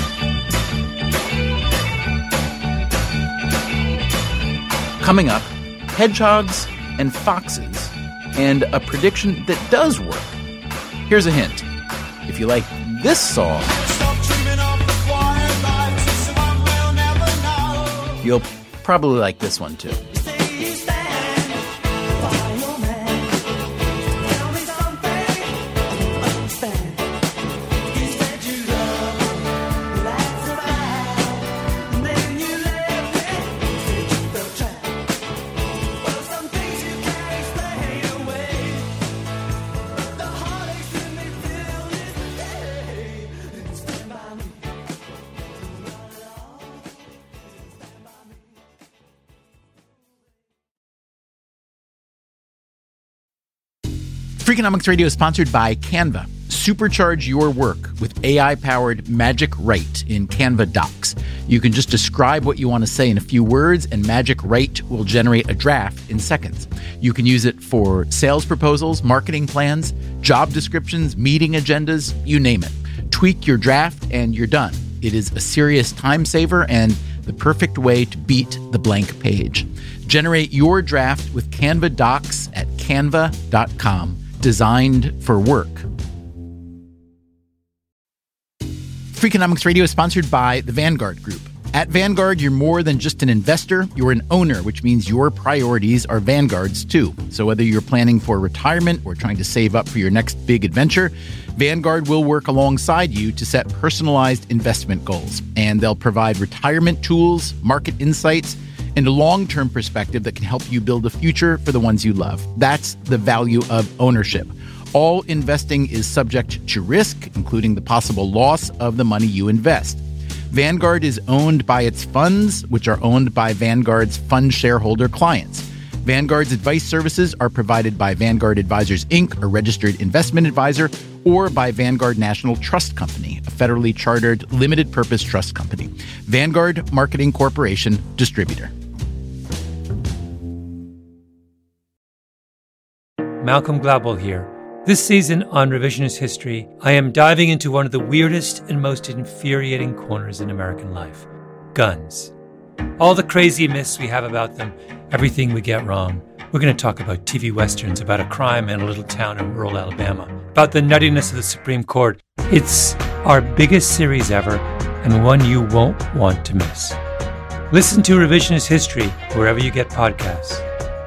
Coming up, hedgehogs and foxes, and a prediction that does work. Here's a hint. If you like this song, you'll probably like this one too. Freakonomics Radio is sponsored by Canva. Supercharge your work with AI-powered Magic Write in Canva Docs. You can just describe what you want to say in a few words, and Magic Write will generate a draft in seconds. You can use it for sales proposals, marketing plans, job descriptions, meeting agendas, you name it. Tweak your draft and you're done. It is a serious time saver and the perfect way to beat the blank page. Generate your draft with Canva Docs at canva.com. Designed for work. Freakonomics Radio is sponsored by the Vanguard Group. At Vanguard, you're more than just an investor, you're an owner, which means your priorities are Vanguard's too. So whether you're planning for retirement or trying to save up for your next big adventure, Vanguard will work alongside you to set personalized investment goals. And they'll provide retirement tools, market insights, and a long-term perspective that can help you build a future for the ones you love. That's the value of ownership. All investing is subject to risk, including the possible loss of the money you invest. Vanguard is owned by its funds, which are owned by Vanguard's fund shareholder clients. Vanguard's advice services are provided by Vanguard Advisors, Inc., a registered investment advisor, or by Vanguard National Trust Company, a federally chartered limited-purpose trust company. Vanguard Marketing Corporation, distributor. Malcolm Gladwell here. This season on Revisionist History, I am diving into one of the weirdest and most infuriating corners in American life: guns. All the crazy myths we have about them, everything we get wrong. We're going to talk about TV westerns, about a crime in a little town in rural Alabama, about the nuttiness of the Supreme Court. It's our biggest series ever, and one you won't want to miss. Listen to Revisionist History wherever you get podcasts.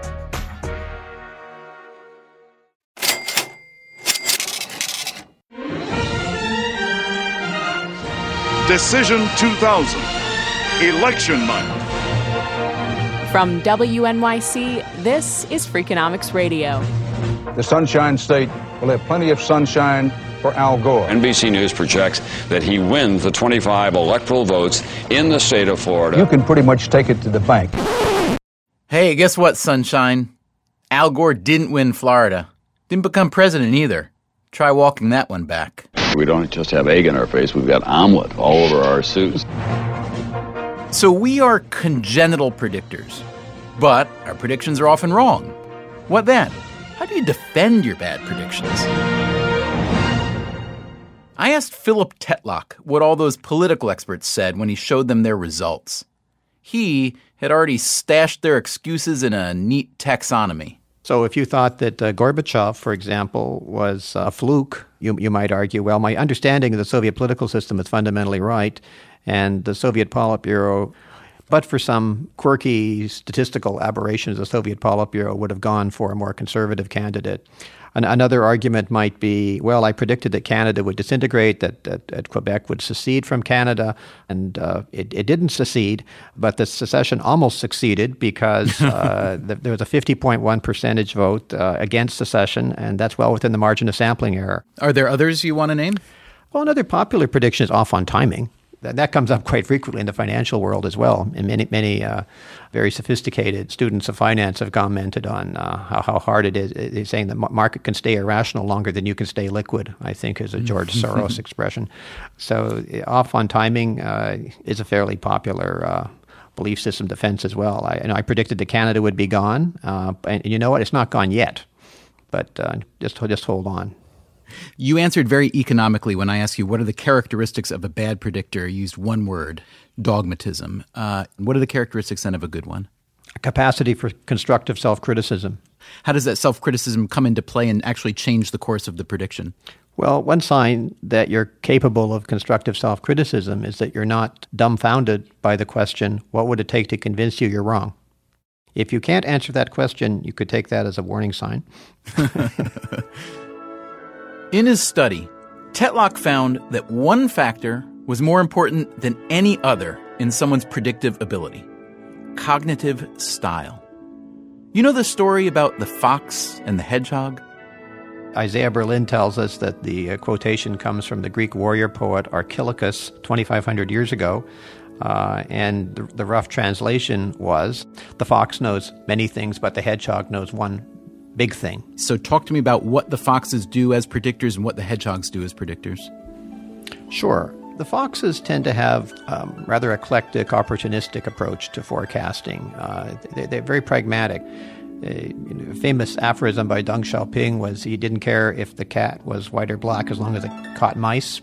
Decision 2000, Election Night. From WNYC, this is Freakonomics Radio. The Sunshine State will have plenty of sunshine for Al Gore. NBC News projects that he wins the 25 electoral votes in the state of Florida. You can pretty much take it to the bank. Hey, guess what, sunshine? Al Gore didn't win Florida. Didn't become president either. Try walking that one back. We don't just have egg in our face, we've got omelet all over our suits. So we are congenital predictors. But our predictions are often wrong. What then? How do you defend your bad predictions? I asked Philip Tetlock what all those political experts said when he showed them their results. He had already stashed their excuses in a neat taxonomy. So if you thought that Gorbachev, for example, was a fluke, you might argue, well, my understanding of the Soviet political system is fundamentally right, and the Soviet Politburo, but for some quirky statistical aberrations, the Soviet Politburo would have gone for a more conservative candidate. Another argument might be, well, I predicted that Canada would disintegrate, that Quebec would secede from Canada, and it didn't secede, but the secession almost succeeded because there was a 50.1 percentage vote against secession, and that's well within the margin of sampling error. Are there others you want to name? Well, another popular prediction is off on timing. That comes up quite frequently in the financial world as well. And many very sophisticated students of finance have commented on how hard it is. They're saying the market can stay irrational longer than you can stay liquid, I think is a George Soros expression. So off on timing is a fairly popular belief system defense as well. I predicted that Canada would be gone. And you know what? It's not gone yet. But just hold on. You answered very economically when I asked you what are the characteristics of a bad predictor. You used one word, dogmatism. What are the characteristics then of a good one? A capacity for constructive self-criticism. How does that self-criticism come into play and actually change the course of the prediction? Well, one sign that you're capable of constructive self-criticism is that you're not dumbfounded by the question, what would it take to convince you you're wrong? If you can't answer that question, you could take that as a warning sign. In his study, Tetlock found that one factor was more important than any other in someone's predictive ability: cognitive style. You know the story about the fox and the hedgehog? Isaiah Berlin tells us that the quotation comes from the Greek warrior poet Archilochus 2,500 years ago. And the rough translation was, the fox knows many things, but the hedgehog knows one big thing. So talk to me about what the foxes do as predictors and what the hedgehogs do as predictors. Sure. The foxes tend to have rather eclectic, opportunistic approach to forecasting. They're very pragmatic. A famous aphorism by Deng Xiaoping was he didn't care if the cat was white or black as long as it caught mice.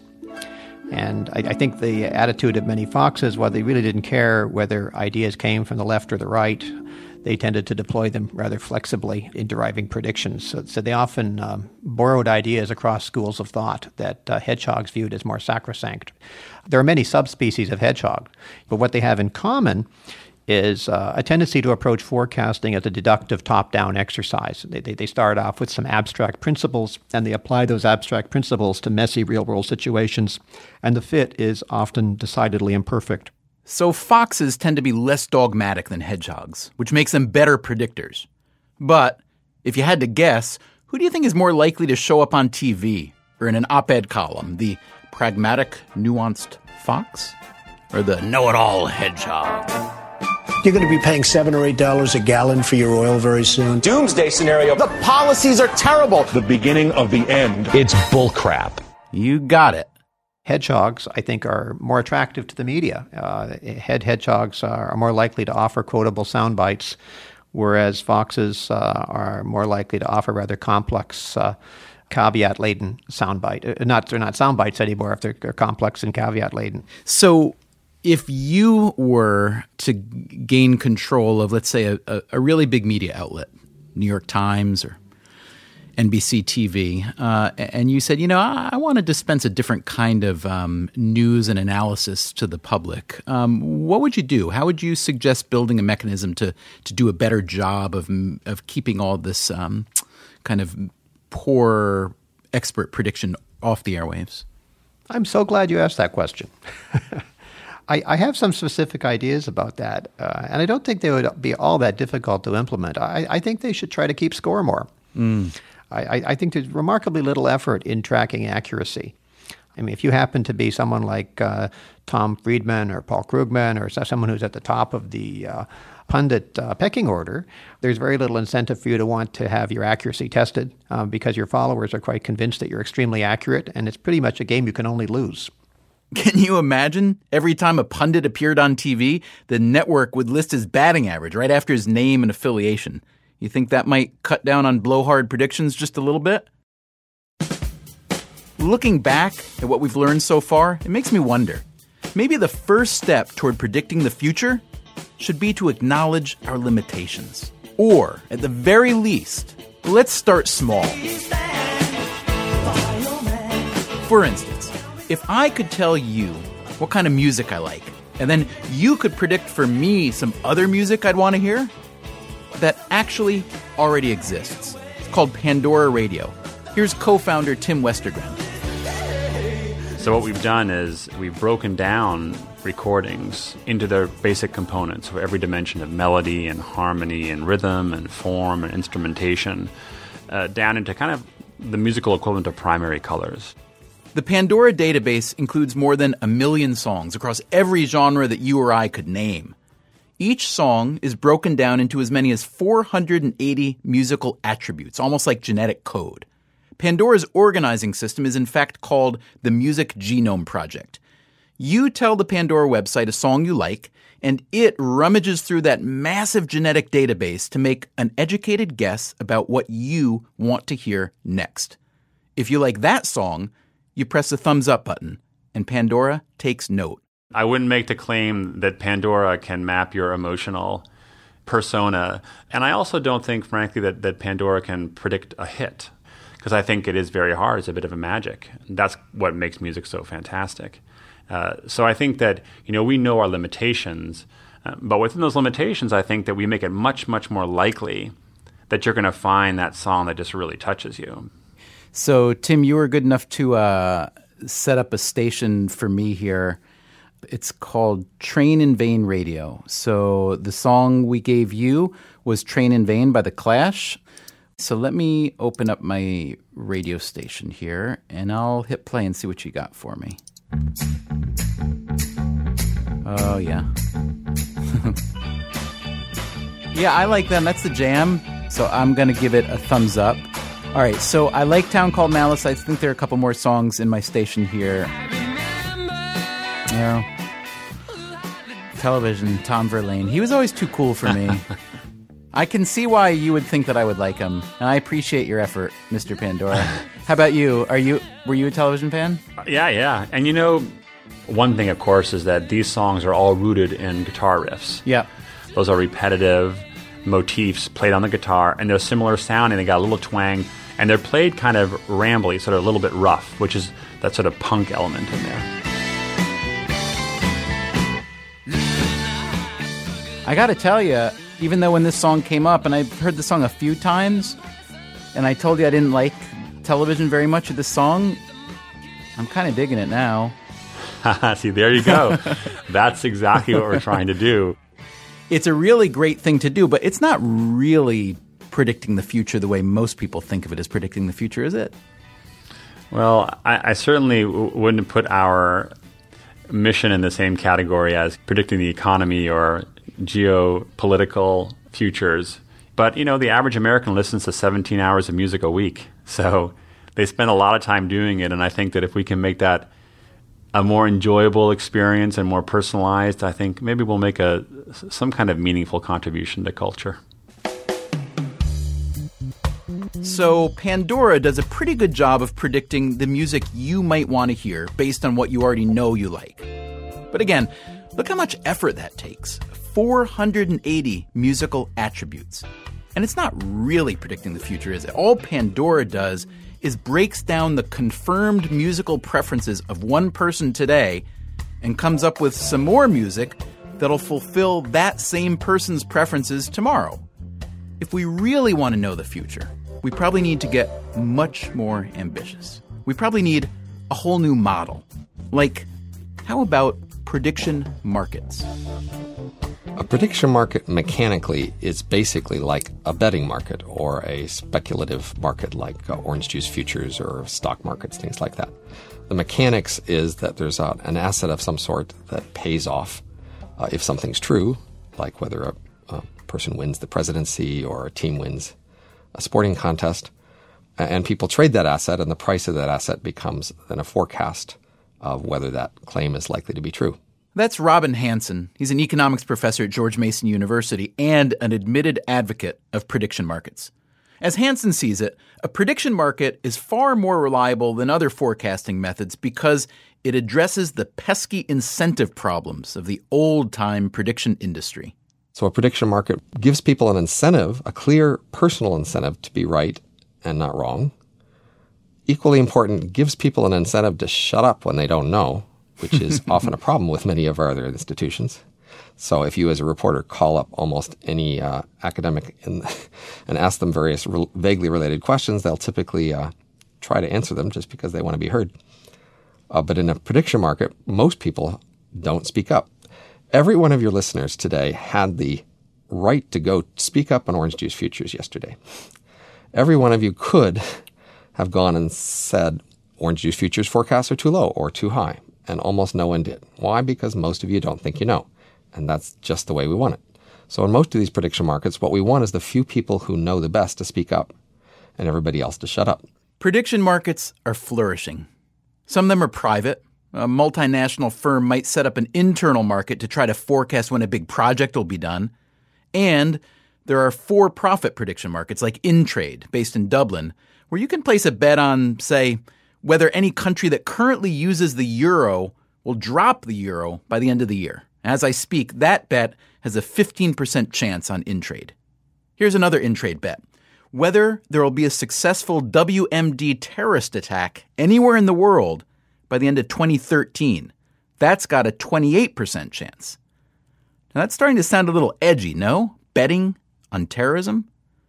And I think the attitude of many foxes, while they really didn't care whether ideas came from the left or the right, they tended to deploy them rather flexibly in deriving predictions. So they often borrowed ideas across schools of thought that hedgehogs viewed as more sacrosanct. There are many subspecies of hedgehog, but what they have in common is a tendency to approach forecasting as a deductive top-down exercise. They start off with some abstract principles, and they apply those abstract principles to messy real-world situations, and the fit is often decidedly imperfect. So foxes tend to be less dogmatic than hedgehogs, which makes them better predictors. But if you had to guess, who do you think is more likely to show up on TV or in an op-ed column? The pragmatic, nuanced fox or the know-it-all hedgehog? You're going to be paying $7 or $8 a gallon for your oil very soon. Doomsday scenario. The policies are terrible. The beginning of the end. It's bullcrap. You got it. Hedgehogs, I think, are more attractive to the media. Hedgehogs are more likely to offer quotable sound bites, whereas foxes are more likely to offer rather complex, caveat-laden soundbite. They're not sound bites anymore if they're complex and caveat-laden. So if you were to gain control of, let's say, a really big media outlet, New York Times or NBC TV, and you said, I want to dispense a different kind of news and analysis to the public, what would you do? How would you suggest building a mechanism to do a better job of keeping all this kind of poor expert prediction off the airwaves? I'm so glad you asked that question. I have some specific ideas about that, and I don't think they would be all that difficult to implement. I think they should try to keep score more. I think there's remarkably little effort in tracking accuracy. I mean, if you happen to be someone like Tom Friedman or Paul Krugman or someone who's at the top of the pundit pecking order, there's very little incentive for you to want to have your accuracy tested because your followers are quite convinced that you're extremely accurate, and it's pretty much a game you can only lose. Can you imagine? Every time a pundit appeared on TV, the network would list his batting average right after his name and affiliation. You think that might cut down on blowhard predictions just a little bit? Looking back at what we've learned so far, it makes me wonder. Maybe the first step toward predicting the future should be to acknowledge our limitations. Or, at the very least, let's start small. For instance, if I could tell you what kind of music I like, and then you could predict for me some other music I'd want to hear, that actually already exists. It's called Pandora Radio. Here's co-founder Tim Westergren. So what we've done is we've broken down recordings into their basic components of every dimension of melody and harmony and rhythm and form and instrumentation, down into kind of the musical equivalent of primary colors. The Pandora database includes more than 1 million songs across every genre that you or I could name. Each song is broken down into as many as 480 musical attributes, almost like genetic code. Pandora's organizing system is in fact called the Music Genome Project. You tell the Pandora website a song you like, and it rummages through that massive genetic database to make an educated guess about what you want to hear next. If you like that song, you press the thumbs up button, and Pandora takes note. I wouldn't make the claim that Pandora can map your emotional persona. And I also don't think, frankly, that Pandora can predict a hit, because I think it is very hard. It's a bit of a magic. That's what makes music so fantastic. So I think that, we know our limitations, but within those limitations, I think that we make it much, much more likely that you're going to find that song that just really touches you. So, Tim, you were good enough to set up a station for me here. It's called Train in Vain Radio. So the song we gave you was Train in Vain by The Clash. So let me open up my radio station here, and I'll hit play and see what you got for me. Oh, yeah. Yeah, I like them. That's the jam. So I'm going to give it a thumbs up. All right, so I like Town Called Malice. I think there are a couple more songs in my station here. Television, Tom Verlaine. He was always too cool for me. I can see why you would think that I would like him, and I appreciate your effort, Mr. Pandora. How about you? Were you a television fan? Yeah. And one thing, of course, is that these songs are all rooted in guitar riffs. Yeah. Those are repetitive motifs played on the guitar, and they're similar sounding. They got a little twang, and they're played kind of rambly, sort of a little bit rough, which is that sort of punk element in there. I got to tell you, even though when this song came up, and I've heard the song a few times, and I told you I didn't like television very much of this song, I'm kind of digging it now. See, there you go. That's exactly what we're trying to do. It's a really great thing to do, but it's not really predicting the future the way most people think of it as predicting the future, is it? Well, I certainly wouldn't put our mission in the same category as predicting the economy or geopolitical futures. But, the average American listens to 17 hours of music a week. So they spend a lot of time doing it. And I think that if we can make that a more enjoyable experience and more personalized, I think maybe we'll make some kind of meaningful contribution to culture. So Pandora does a pretty good job of predicting the music you might want to hear based on what you already know you like. But again, look how much effort that takes. 480 musical attributes. And it's not really predicting the future, is it? All Pandora does is breaks down the confirmed musical preferences of one person today and comes up with some more music that'll fulfill that same person's preferences tomorrow. If we really want to know the future, we probably need to get much more ambitious. We probably need a whole new model. Like, how about prediction markets? A prediction market mechanically is basically like a betting market or a speculative market like orange juice futures or stock markets, things like that. The mechanics is that there's an asset of some sort that pays off if something's true, like whether a person wins the presidency or a team wins a sporting contest, and people trade that asset, and the price of that asset becomes then a forecast of whether that claim is likely to be true. That's Robin Hanson. He's an economics professor at George Mason University and an admitted advocate of prediction markets. As Hanson sees it, a prediction market is far more reliable than other forecasting methods because it addresses the pesky incentive problems of the old-time prediction industry. So a prediction market gives people an incentive, a clear personal incentive to be right and not wrong. Equally important, gives people an incentive to shut up when they don't know, which is often a problem with many of our other institutions. So if you as a reporter call up almost any academic and ask them various vaguely related questions, they'll typically try to answer them just because they want to be heard. But in a prediction market, most people don't speak up. Every one of your listeners today had the right to go speak up on orange juice futures yesterday. Every one of you could have gone and said, orange juice futures forecasts are too low or too high. And almost no one did. Why? Because most of you don't think you know. And that's just the way we want it. So in most of these prediction markets, what we want is the few people who know the best to speak up and everybody else to shut up. Prediction markets are flourishing. Some of them are private. A multinational firm might set up an internal market to try to forecast when a big project will be done. And there are for-profit prediction markets like InTrade, based in Dublin, where you can place a bet on, say, whether any country that currently uses the euro will drop the euro by the end of the year. As I speak, that bet has a 15% chance on InTrade. Here's another InTrade bet. Whether there will be a successful WMD terrorist attack anywhere in the world by the end of 2013. That's got a 28% chance. Now that's starting to sound a little edgy, no? Betting on terrorism?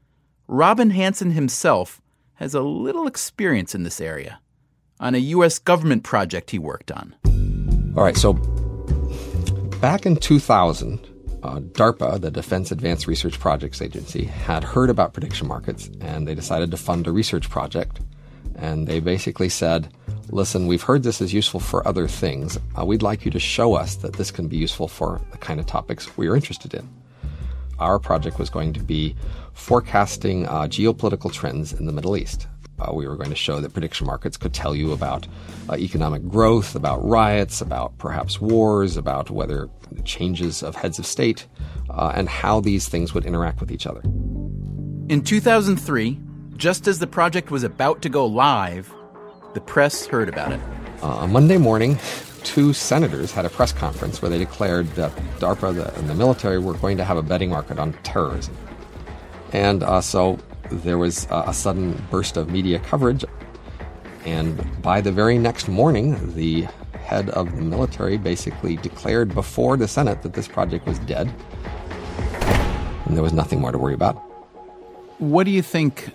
Robin Hanson himself has a little experience in this area on a U.S. government project he worked on. All right, so back in 2000, DARPA, the Defense Advanced Research Projects Agency, had heard about prediction markets, and they decided to fund a research project. And they basically said, listen, we've heard this is useful for other things. We'd like you to show us that this can be useful for the kind of topics we're interested in. Our project was going to be forecasting geopolitical trends in the Middle East. We were going to show that prediction markets could tell you about economic growth, about riots, about perhaps wars, about whether changes of heads of state, and how these things would interact with each other. In 2003, just as the project was about to go live, the press heard about it. On Monday morning, 2 senators had a press conference where they declared that DARPA and the military were going to have a betting market on terrorism. And so there was a sudden burst of media coverage. And by the very next morning, the head of the military basically declared before the Senate that this project was dead. And there was nothing more to worry about. What do you think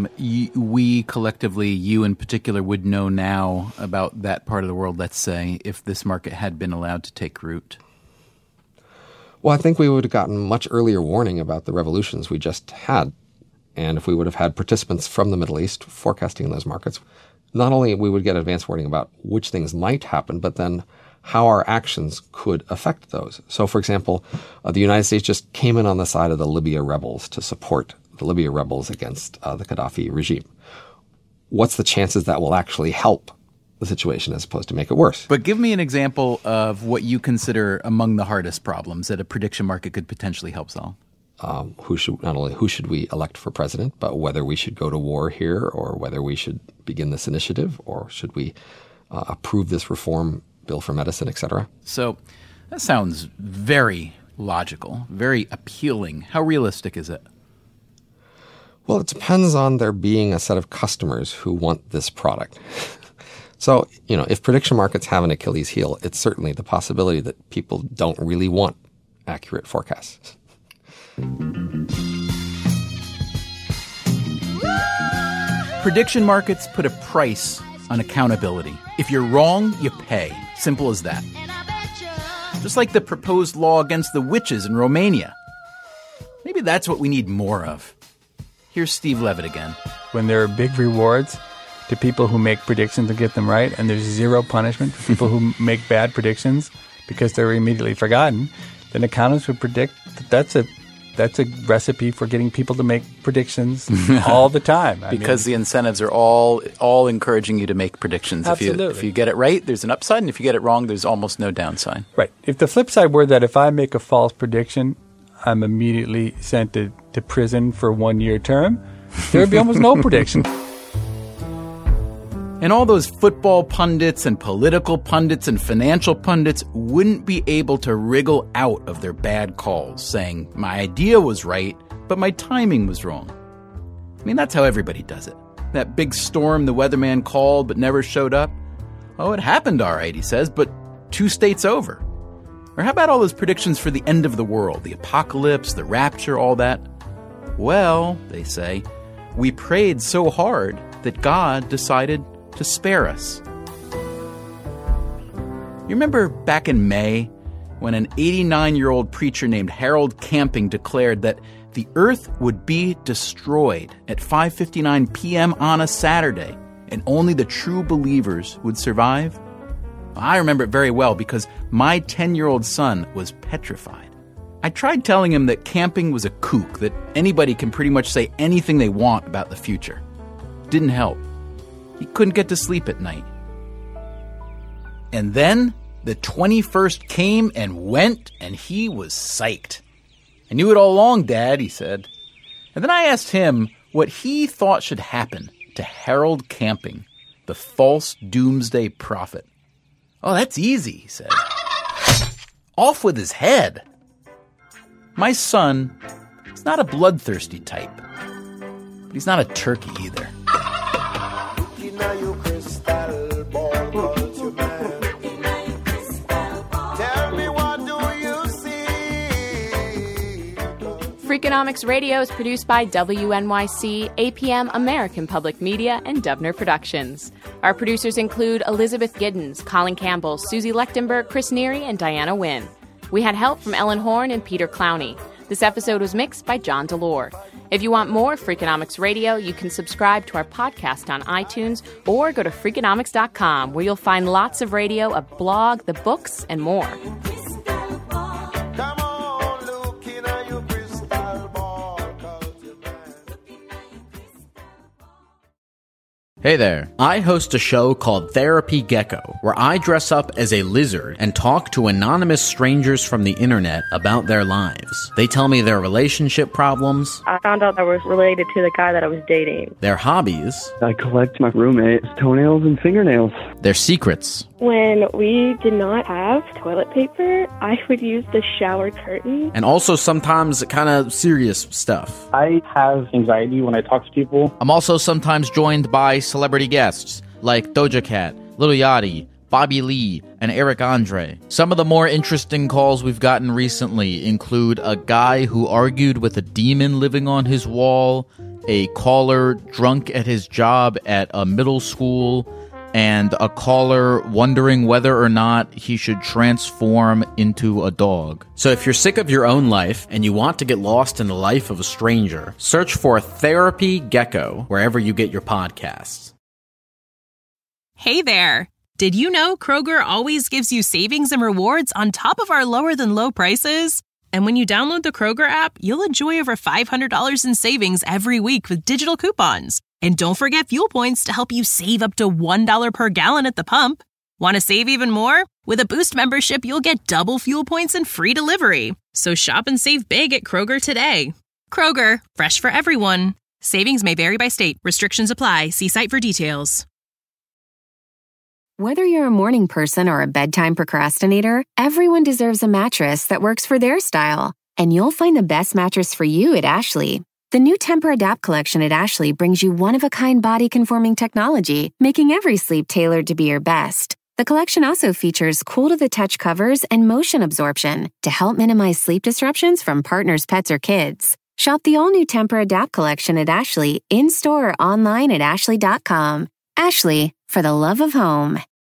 we collectively, you in particular, would know now about that part of the world, let's say, if this market had been allowed to take root? Well, I think we would have gotten much earlier warning about the revolutions we just had. And if we would have had participants from the Middle East forecasting those markets, not only we would get advance warning about which things might happen, but then how our actions could affect those. So, for example, the United States just came in on the side of the Libya rebels to support the Libya rebels against the Gaddafi regime. What's the chances that will actually help the situation as opposed to make it worse? But give me an example of what you consider among the hardest problems that a prediction market could potentially help solve. Who should we elect for president, but whether we should go to war here or whether we should begin this initiative or should we approve this reform bill for medicine, etc. So that sounds very logical, very appealing. How realistic is it? Well, it depends on there being a set of customers who want this product. So, if prediction markets have an Achilles heel, it's certainly the possibility that people don't really want accurate forecasts. Prediction markets put a price on accountability. If you're wrong, you pay. Simple as that. Just like the proposed law against the witches in Romania. Maybe that's what we need more of. Here's Steve Levitt again. When there are big rewards to people who make predictions and get them right, and there's zero punishment for people who make bad predictions because they're immediately forgotten, then economists would predict that that's a that's a recipe for getting people to make predictions all the time. Because the incentives are all encouraging you to make predictions. Absolutely. If you get it right, there's an upside, and if you get it wrong, there's almost no downside. Right. If the flip side were that if I make a false prediction, I'm immediately sent to prison for a 1-year term, there would be almost no prediction. And all those football pundits and political pundits and financial pundits wouldn't be able to wriggle out of their bad calls, saying, my idea was right, but my timing was wrong. I mean, that's how everybody does it. That big storm the weatherman called but never showed up. Oh, it happened all right, he says, but 2 states over. Or how about all those predictions for the end of the world, the apocalypse, the rapture, all that? Well, they say, we prayed so hard that God decided to spare us. You remember back in May when an 89-year-old preacher named Harold Camping declared that the earth would be destroyed at 5:59 p.m. on a Saturday and only the true believers would survive? I remember it very well because my 10-year-old son was petrified. I tried telling him that Camping was a kook, that anybody can pretty much say anything they want about the future. Didn't help. He couldn't get to sleep at night. And then the 21st came and went, and he was psyched. I knew it all along, Dad, he said. And then I asked him what he thought should happen to Harold Camping, the false doomsday prophet. Oh, that's easy, he said. Off with his head. My son is not a bloodthirsty type, but he's not a turkey either. Freakonomics Radio is produced by WNYC, APM, American Public Media, and Dubner Productions. Our producers include Elizabeth Giddens, Colin Campbell, Susie Lechtenberg, Chris Neary, and Diana Wynn. We had help from Ellen Horn and Peter Clowney. This episode was mixed by John Delore. If you want more Freakonomics Radio, you can subscribe to our podcast on iTunes or go to Freakonomics.com, where you'll find lots of radio, a blog, the books, and more. Hey there. I host a show called Therapy Gecko, where I dress up as a lizard and talk to anonymous strangers from the internet about their lives. They tell me their relationship problems. I found out I was related to the guy that I was dating. Their hobbies. I collect my roommate's toenails and fingernails. Their secrets. When we did not have toilet paper, I would use the shower curtain. And also sometimes kind of serious stuff. I have anxiety when I talk to people. I'm also sometimes joined by celebrity guests like Doja Cat, Lil Yachty, Bobby Lee, and Eric Andre. Some of the more interesting calls we've gotten recently include a guy who argued with a demon living on his wall, a caller drunk at his job at a middle school, and a caller wondering whether or not he should transform into a dog. So if you're sick of your own life and you want to get lost in the life of a stranger, search for Therapy Gecko wherever you get your podcasts. Hey there! Did you know Kroger always gives you savings and rewards on top of our lower-than-low prices? And when you download the Kroger app, you'll enjoy over $500 in savings every week with digital coupons. And don't forget fuel points to help you save up to $1 per gallon at the pump. Want to save even more? With a Boost membership, you'll get double fuel points and free delivery. So shop and save big at Kroger today. Kroger, fresh for everyone. Savings may vary by state. Restrictions apply. See site for details. Whether you're a morning person or a bedtime procrastinator, everyone deserves a mattress that works for their style. And you'll find the best mattress for you at Ashley. The new Tempur-Adapt collection at Ashley brings you one-of-a-kind body-conforming technology, making every sleep tailored to be your best. The collection also features cool-to-the-touch covers and motion absorption to help minimize sleep disruptions from partners, pets, or kids. Shop the all-new Tempur-Adapt collection at Ashley, in-store or online at ashley.com. Ashley, for the love of home.